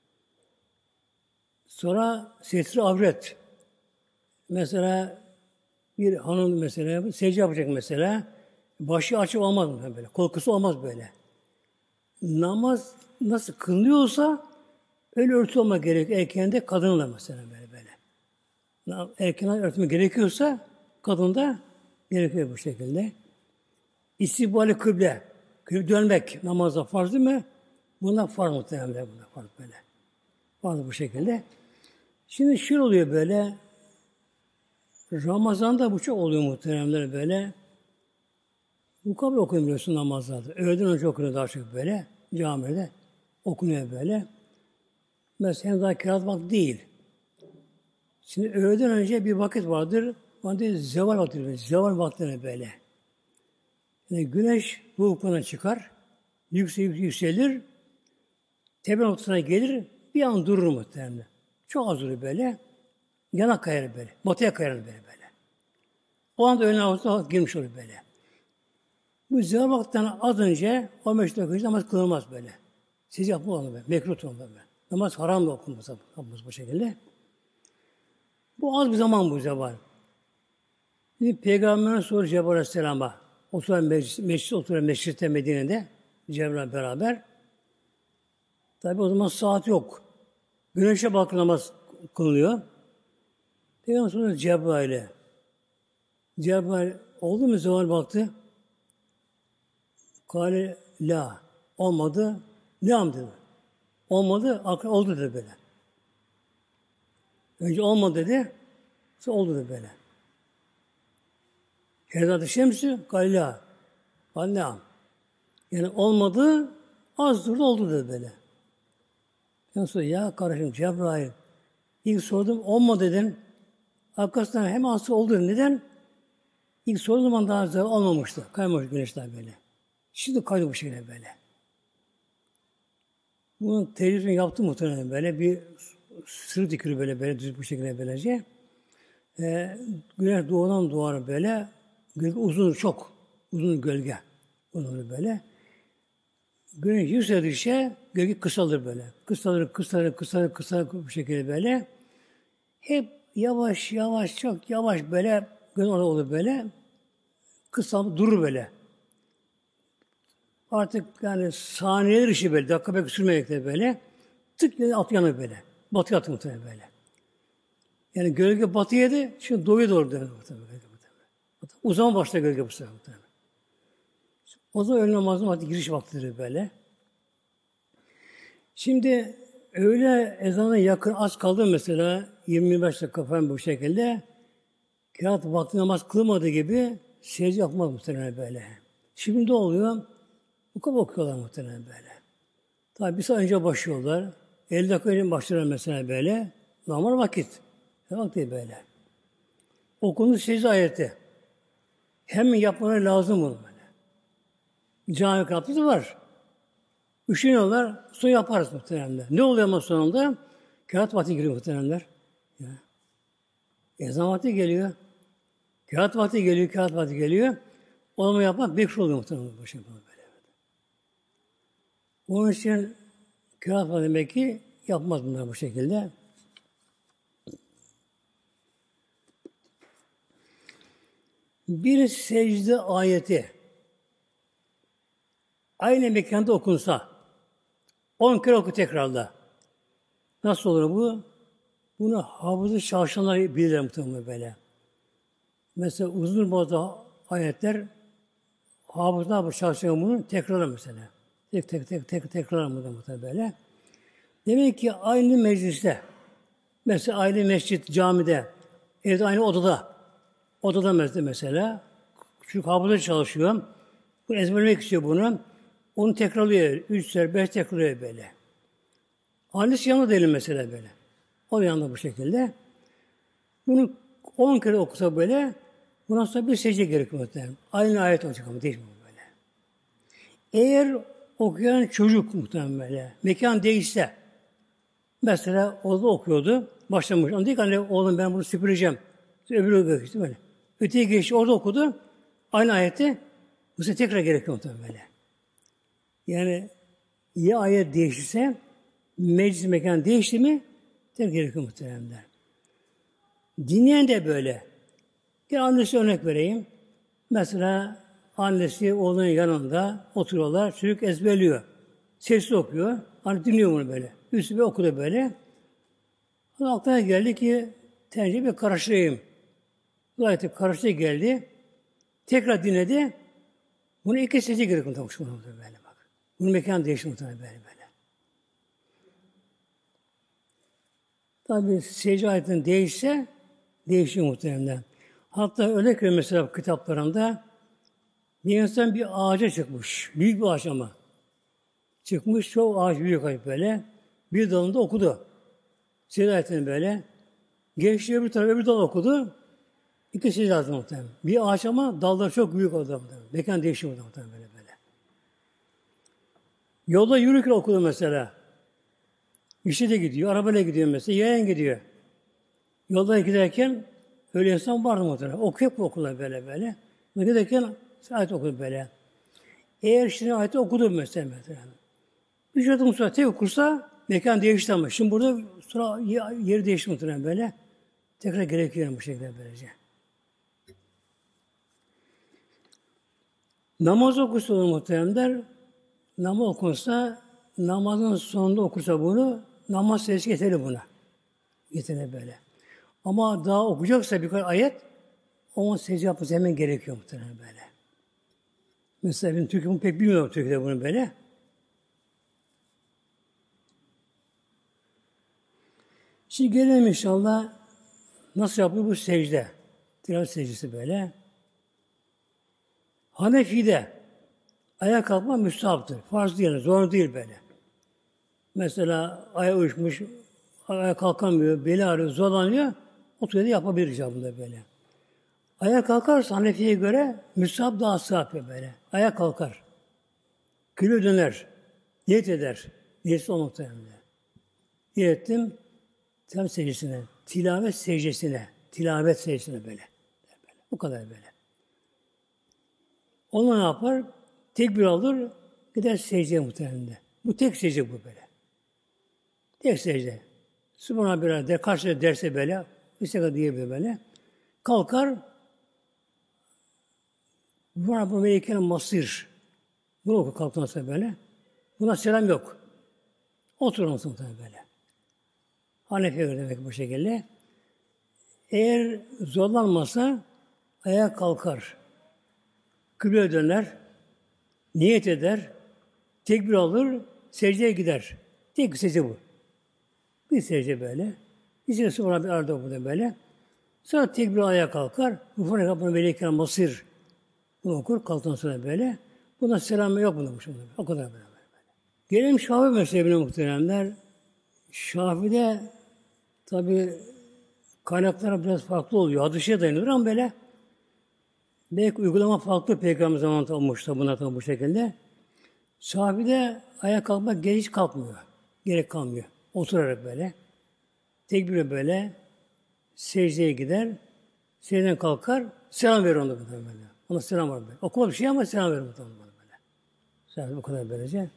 Sonra setri avret. Mesela bir hanım mesela secde yapacak mesela. Başı açık olmaz mı böyle? Kol kısa olmaz böyle. Namaz nasıl kılınıyorsa öyle örtü olmak gerekiyor. Erkeğinde kadınla mesela böyle böyle. Erkeğin örtümü gerekiyorsa kadın da gerekiyor bu şekilde. İstikbali kıble. Kıble dönmek namazda farz değil mi? Bunlar farz muhtemelen. Bunlar farz böyle. Farz bu şekilde. Şimdi şöyle oluyor böyle. Ramazan'da bu çok oluyor muhteremler böyle. Mukabele okuyabiliyorsun namazlarda. Öğleden önce okunuyor daha çok böyle. Camide okunuyor böyle. Mesela daha kiraat vakti değil. Şimdi öğleden önce bir vakit vardır. Onda zeval vakti. Zeval vaktine böyle. Yani güneş bu ufukuna çıkar. Yükselir, yükselir. Tepe noktasına gelir. Bir an durur muhtemelen. Çok az durur böyle. Yana kayar böyle. Batıya kayar böyle böyle. O anda öğlen havasına girmiş olur böyle. Bu zeval vaktinden az önce on beş dakika namaz kılınmaz böyle. Siz yapma onu böyle. Mekruh olmalı böyle. Namaz haram da okunmaz bu şekilde. Bu az bir zaman bu zeval. Şimdi Peygamber'in soru Cebrail Aleyhisselam'a oturan meclis, meclis oturan meşritte Medine'de Cebrail beraber. Tabi o zaman saat yok. Güneşe bakın namaz kılınıyor. Peygamber soruyor Cebrail'e. Cebrail oldu mu zeval vakti? Kale la. Olmadı. Ne amdı? Olmadı. Oldu dedi böyle. Önce olmadı dedi. Sonra oldu dedi böyle. Erzat-ı Şems'i Galila. Galila. Yani olmadı, az durdu oldu dedi böyle. Yani sonra ya kardeşim Cebrail, İlk sordum, olma dedim. Arkasından hemen asıl oldu. Neden? İlk sorduğum zaman daha zor olmamıştı. Kaymamış güneşler böyle. Şimdi kaydı bu şekilde böyle. Bunun tecrübesini yaptım muhtemelen böyle. Bir sır dikili böyle, böyle düz bu şekilde böylece. Ee, güneş doğudan doğar böyle. Gölge uzun, çok uzun gölge. Uzun böyle. Güneş yükseldikçe gölge kısalır böyle. Kısalır, kısalır, kısalır, kısalır bu şekilde böyle. Hep yavaş yavaş, çok yavaş böyle güneş orada olur böyle. Kısalır, durur böyle. Artık yani saniyeler işi böyle, dakika belki sürmeyecek böyle. Tık yine at yanıyor böyle. Batıya atı muhtemelen böyle. Yani gölge batıya yedi, şimdi doğuya doğru dönüyor muhtemelen. Uzama başladı gölge bu sefer muhtemelen. O zaman öğle namazının vakti giriş vaktidir böyle. Şimdi öğle ezanına yakın az kaldı mesela yirmi beş dakika falan bu şekilde. Kıraat vakti namaz kılmadığı gibi secde yapmaz muhtemelen böyle. Şimdi ne oluyor? Bu kadar okuyorlar muhtemelen böyle. Tabi bir saat önce başlıyorlar. elli dakika önce başlıyorlar mesela böyle. Normal vakit. Vakti böyle. Okunun secde ayeti. Hemen yapmaları lazım bunu böyle. Cami kapısı var. Üşeniyorlar, su yaparız muhteremler. Ne oluyor ama sonunda? Kağıt vakti geliyor muhteremler. Ya. Ezan vakti geliyor. Kağıt vakti geliyor, kağıt vakti geliyor. O zaman yapmak bekşi oluyor muhteremler. Bu şey böyle. Onun için kağıt vakti demek ki yapmaz bunlar bu şekilde. Bir secde ayeti aynı mekanda okunsa on kere oku tekrarla. Nasıl olur bu? Bunu hafızı çalışanlar bilirler muhtemelen böyle. Mesela uzun bazı ayetler hafızlar bu çalışan bunu tekrarlar mesela. Tek tek tek tek tekrarlar muhtemelen böyle. Demek ki aynı mecliste, mesela aynı mescit, camide, evde aynı odada, odada mesela, küçük hafıza çalışıyor, bunu ezberlemek istiyor bunu, onu tekrarlıyor, üç sefer, beş tekrarlıyor böyle. Annesi yanında değilim mesela böyle. O yanında bu şekilde. Bunu on kere okusa böyle, bundan sonra bir secde gerekiyor muhtemelen. Aynı ayet olacak ama değişmiyor böyle. Eğer okuyan çocuk muhtemelen böyle, mekan değişse, mesela orada okuyordu, başlamış. Ama diyor ki anne, oğlum ben bunu süpüreceğim. Öbürü geçti böyle. Öteye geçti, orada okudu. Aynı ayette, bu sefer tekrar gerekiyor muhtemelen böyle. Yani ya ayet değişirse, meclis mekan değişti mi, tekrar gerekiyor muhtemelen. Dinleyen de böyle. Bir annesi örnek vereyim. Mesela annesi oğlunun yanında oturuyorlar, çocuk ezberliyor. Sesli okuyor. Anne dinliyor bunu böyle. Üstü bir okudu böyle. Ona aklına geldi ki tercih bir karıştırayım. Bu ayeti karıştırdı geldi. Tekrar dinledi. Bunu iki secde gerekiyor muhtemelen böyle bak. Bunun mekanı değişti muhtemelen böyle böyle. Tabi secde ayetinin değişse değişiyor muhtemelen. Hatta öyle ki mesela kitaplarında bir insan bir ağaca çıkmış. Büyük bir ağaç ama. Çıkmış, çok ağaç büyük ağaç böyle. Bir dalında okudu. Secde ayetini böyle. Geçti öbür tarafa öbür dal okudu. İki secde lazım muhtemelen. Bir ağaç ama dalları çok büyük oldu muhtemelen. Mekan değişiyor muhtemelen böyle böyle. Yolda yürürken okudu mesela. İşe de gidiyor, arabayla gidiyor mesela, yayan gidiyor. Yolda giderken öyle insan vardı muhtemelen. Okuyup mu okullar böyle böyle. Giderken ayet okudu böyle. Eğer şimdi ayeti okudu mesela mesela. Üç adım sonra tek okursa mekan değişti ama. Şimdi burada sonra yeri değişti muhtemelen böyle. Tekrar gerekiyor bu şekilde böylece. Namaz okursa olur muhtemelenler. Namaz okunsa, namazın sonunda okursa bunu, namaz sesi getirir buna. Getirir böyle. Ama daha okuyacaksa birkaç ayet, onun secde yapması hemen gerekiyor muhtemelen böyle. Mesela benim Türkiye bunu pek bilmiyorum Türkiye'de bunu böyle. Şimdi gelelim inşallah nasıl yapıyor bu secde. Tilavet secdesi böyle. Hanefi'de ayağa kalkma müstahaptır. Farz değil, zor değil böyle. Mesela ayağa uyuşmuş, ayağa kalkamıyor, beli ağrıyor, zorlanıyor, oturuyor da yapabilir icabında böyle. Ayağa kalkarsa Hanefi'ye göre müsab daha sahip böyle. Ayağa kalkar. Kilo döner. Niyet eder. Niyeti olmak önemli. Niyet ettim. Tam secdesine. Tilavet secdesine. Tilavet secdesine böyle. böyle. Bu kadar böyle. Onunla ne yapar? Tekbir alır. Gider secdeye muhtemelen. Bu tek secde bu böyle. Tek secde. Subhanallah bir der. Karşıda derse böyle. İstekad diyebilir böyle. Kalkar. Buna bu melekelerin masir. Bunu oku kalktıktan sonra böyle. Buna selam yok. Oturun muhtemelen böyle. Hanefi'ye göre demek bu şekilde. Eğer zorlanmasa ayağa kalkar. Kıbleye döner. Niyet eder. Tekbir alır. Secdeye gider. Tek bir secde bu. Bir secde böyle. Bir secde sonra bir arada burada böyle. Sonra tekbir ayağa kalkar. Ufana kapına melekler masir. Bunu okur. Kalktıktan sonra böyle. Buna selamı yok bunda. O kadar böyle. böyle. Gelelim Şafii mezhebine muhteremler. Şafii'de tabi kaynaklar biraz farklı oluyor. Hadise dayanıyor ama böyle belki uygulama farklı peygamber zamanında olmuş da buna tabi bu şekilde. Şafii'de ayağa kalkmak hiç kalkmıyor. Gerek kalmıyor. Oturarak böyle. Tekbirle böyle secdeye gider. Secdeden kalkar. Selam verir ona böyle. Ona selam var böyle. Okuma bir şey ama selam verir ona böyle. Selam bu kadar böylece.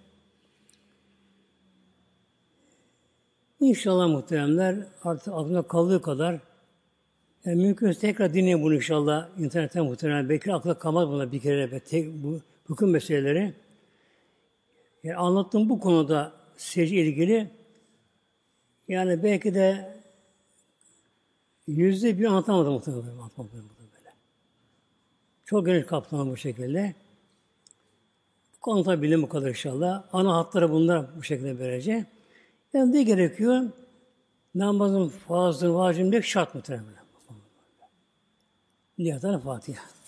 İnşallah muhteremler artık aklımda kaldığı kadar yani mümkünse tekrar dinleyin bunu inşallah internetten muhteremler. Belki akla kalmaz buna bir kere tek, bu hüküm meseleleri. Yani anlattığım bu konuda secde ilgili yani belki de yüzde bir anlatamadım muhtemelen. Anlatamadım böyle. Çok geniş kapsamlı bu şekilde. Bu konuda bilim bu kadar inşallah. Ana hatları bunlar bu şekilde böylece. Yani ne gerekiyor? Namazın farzı, vacibinde şart muhtemelen. Niyatına Fatiha.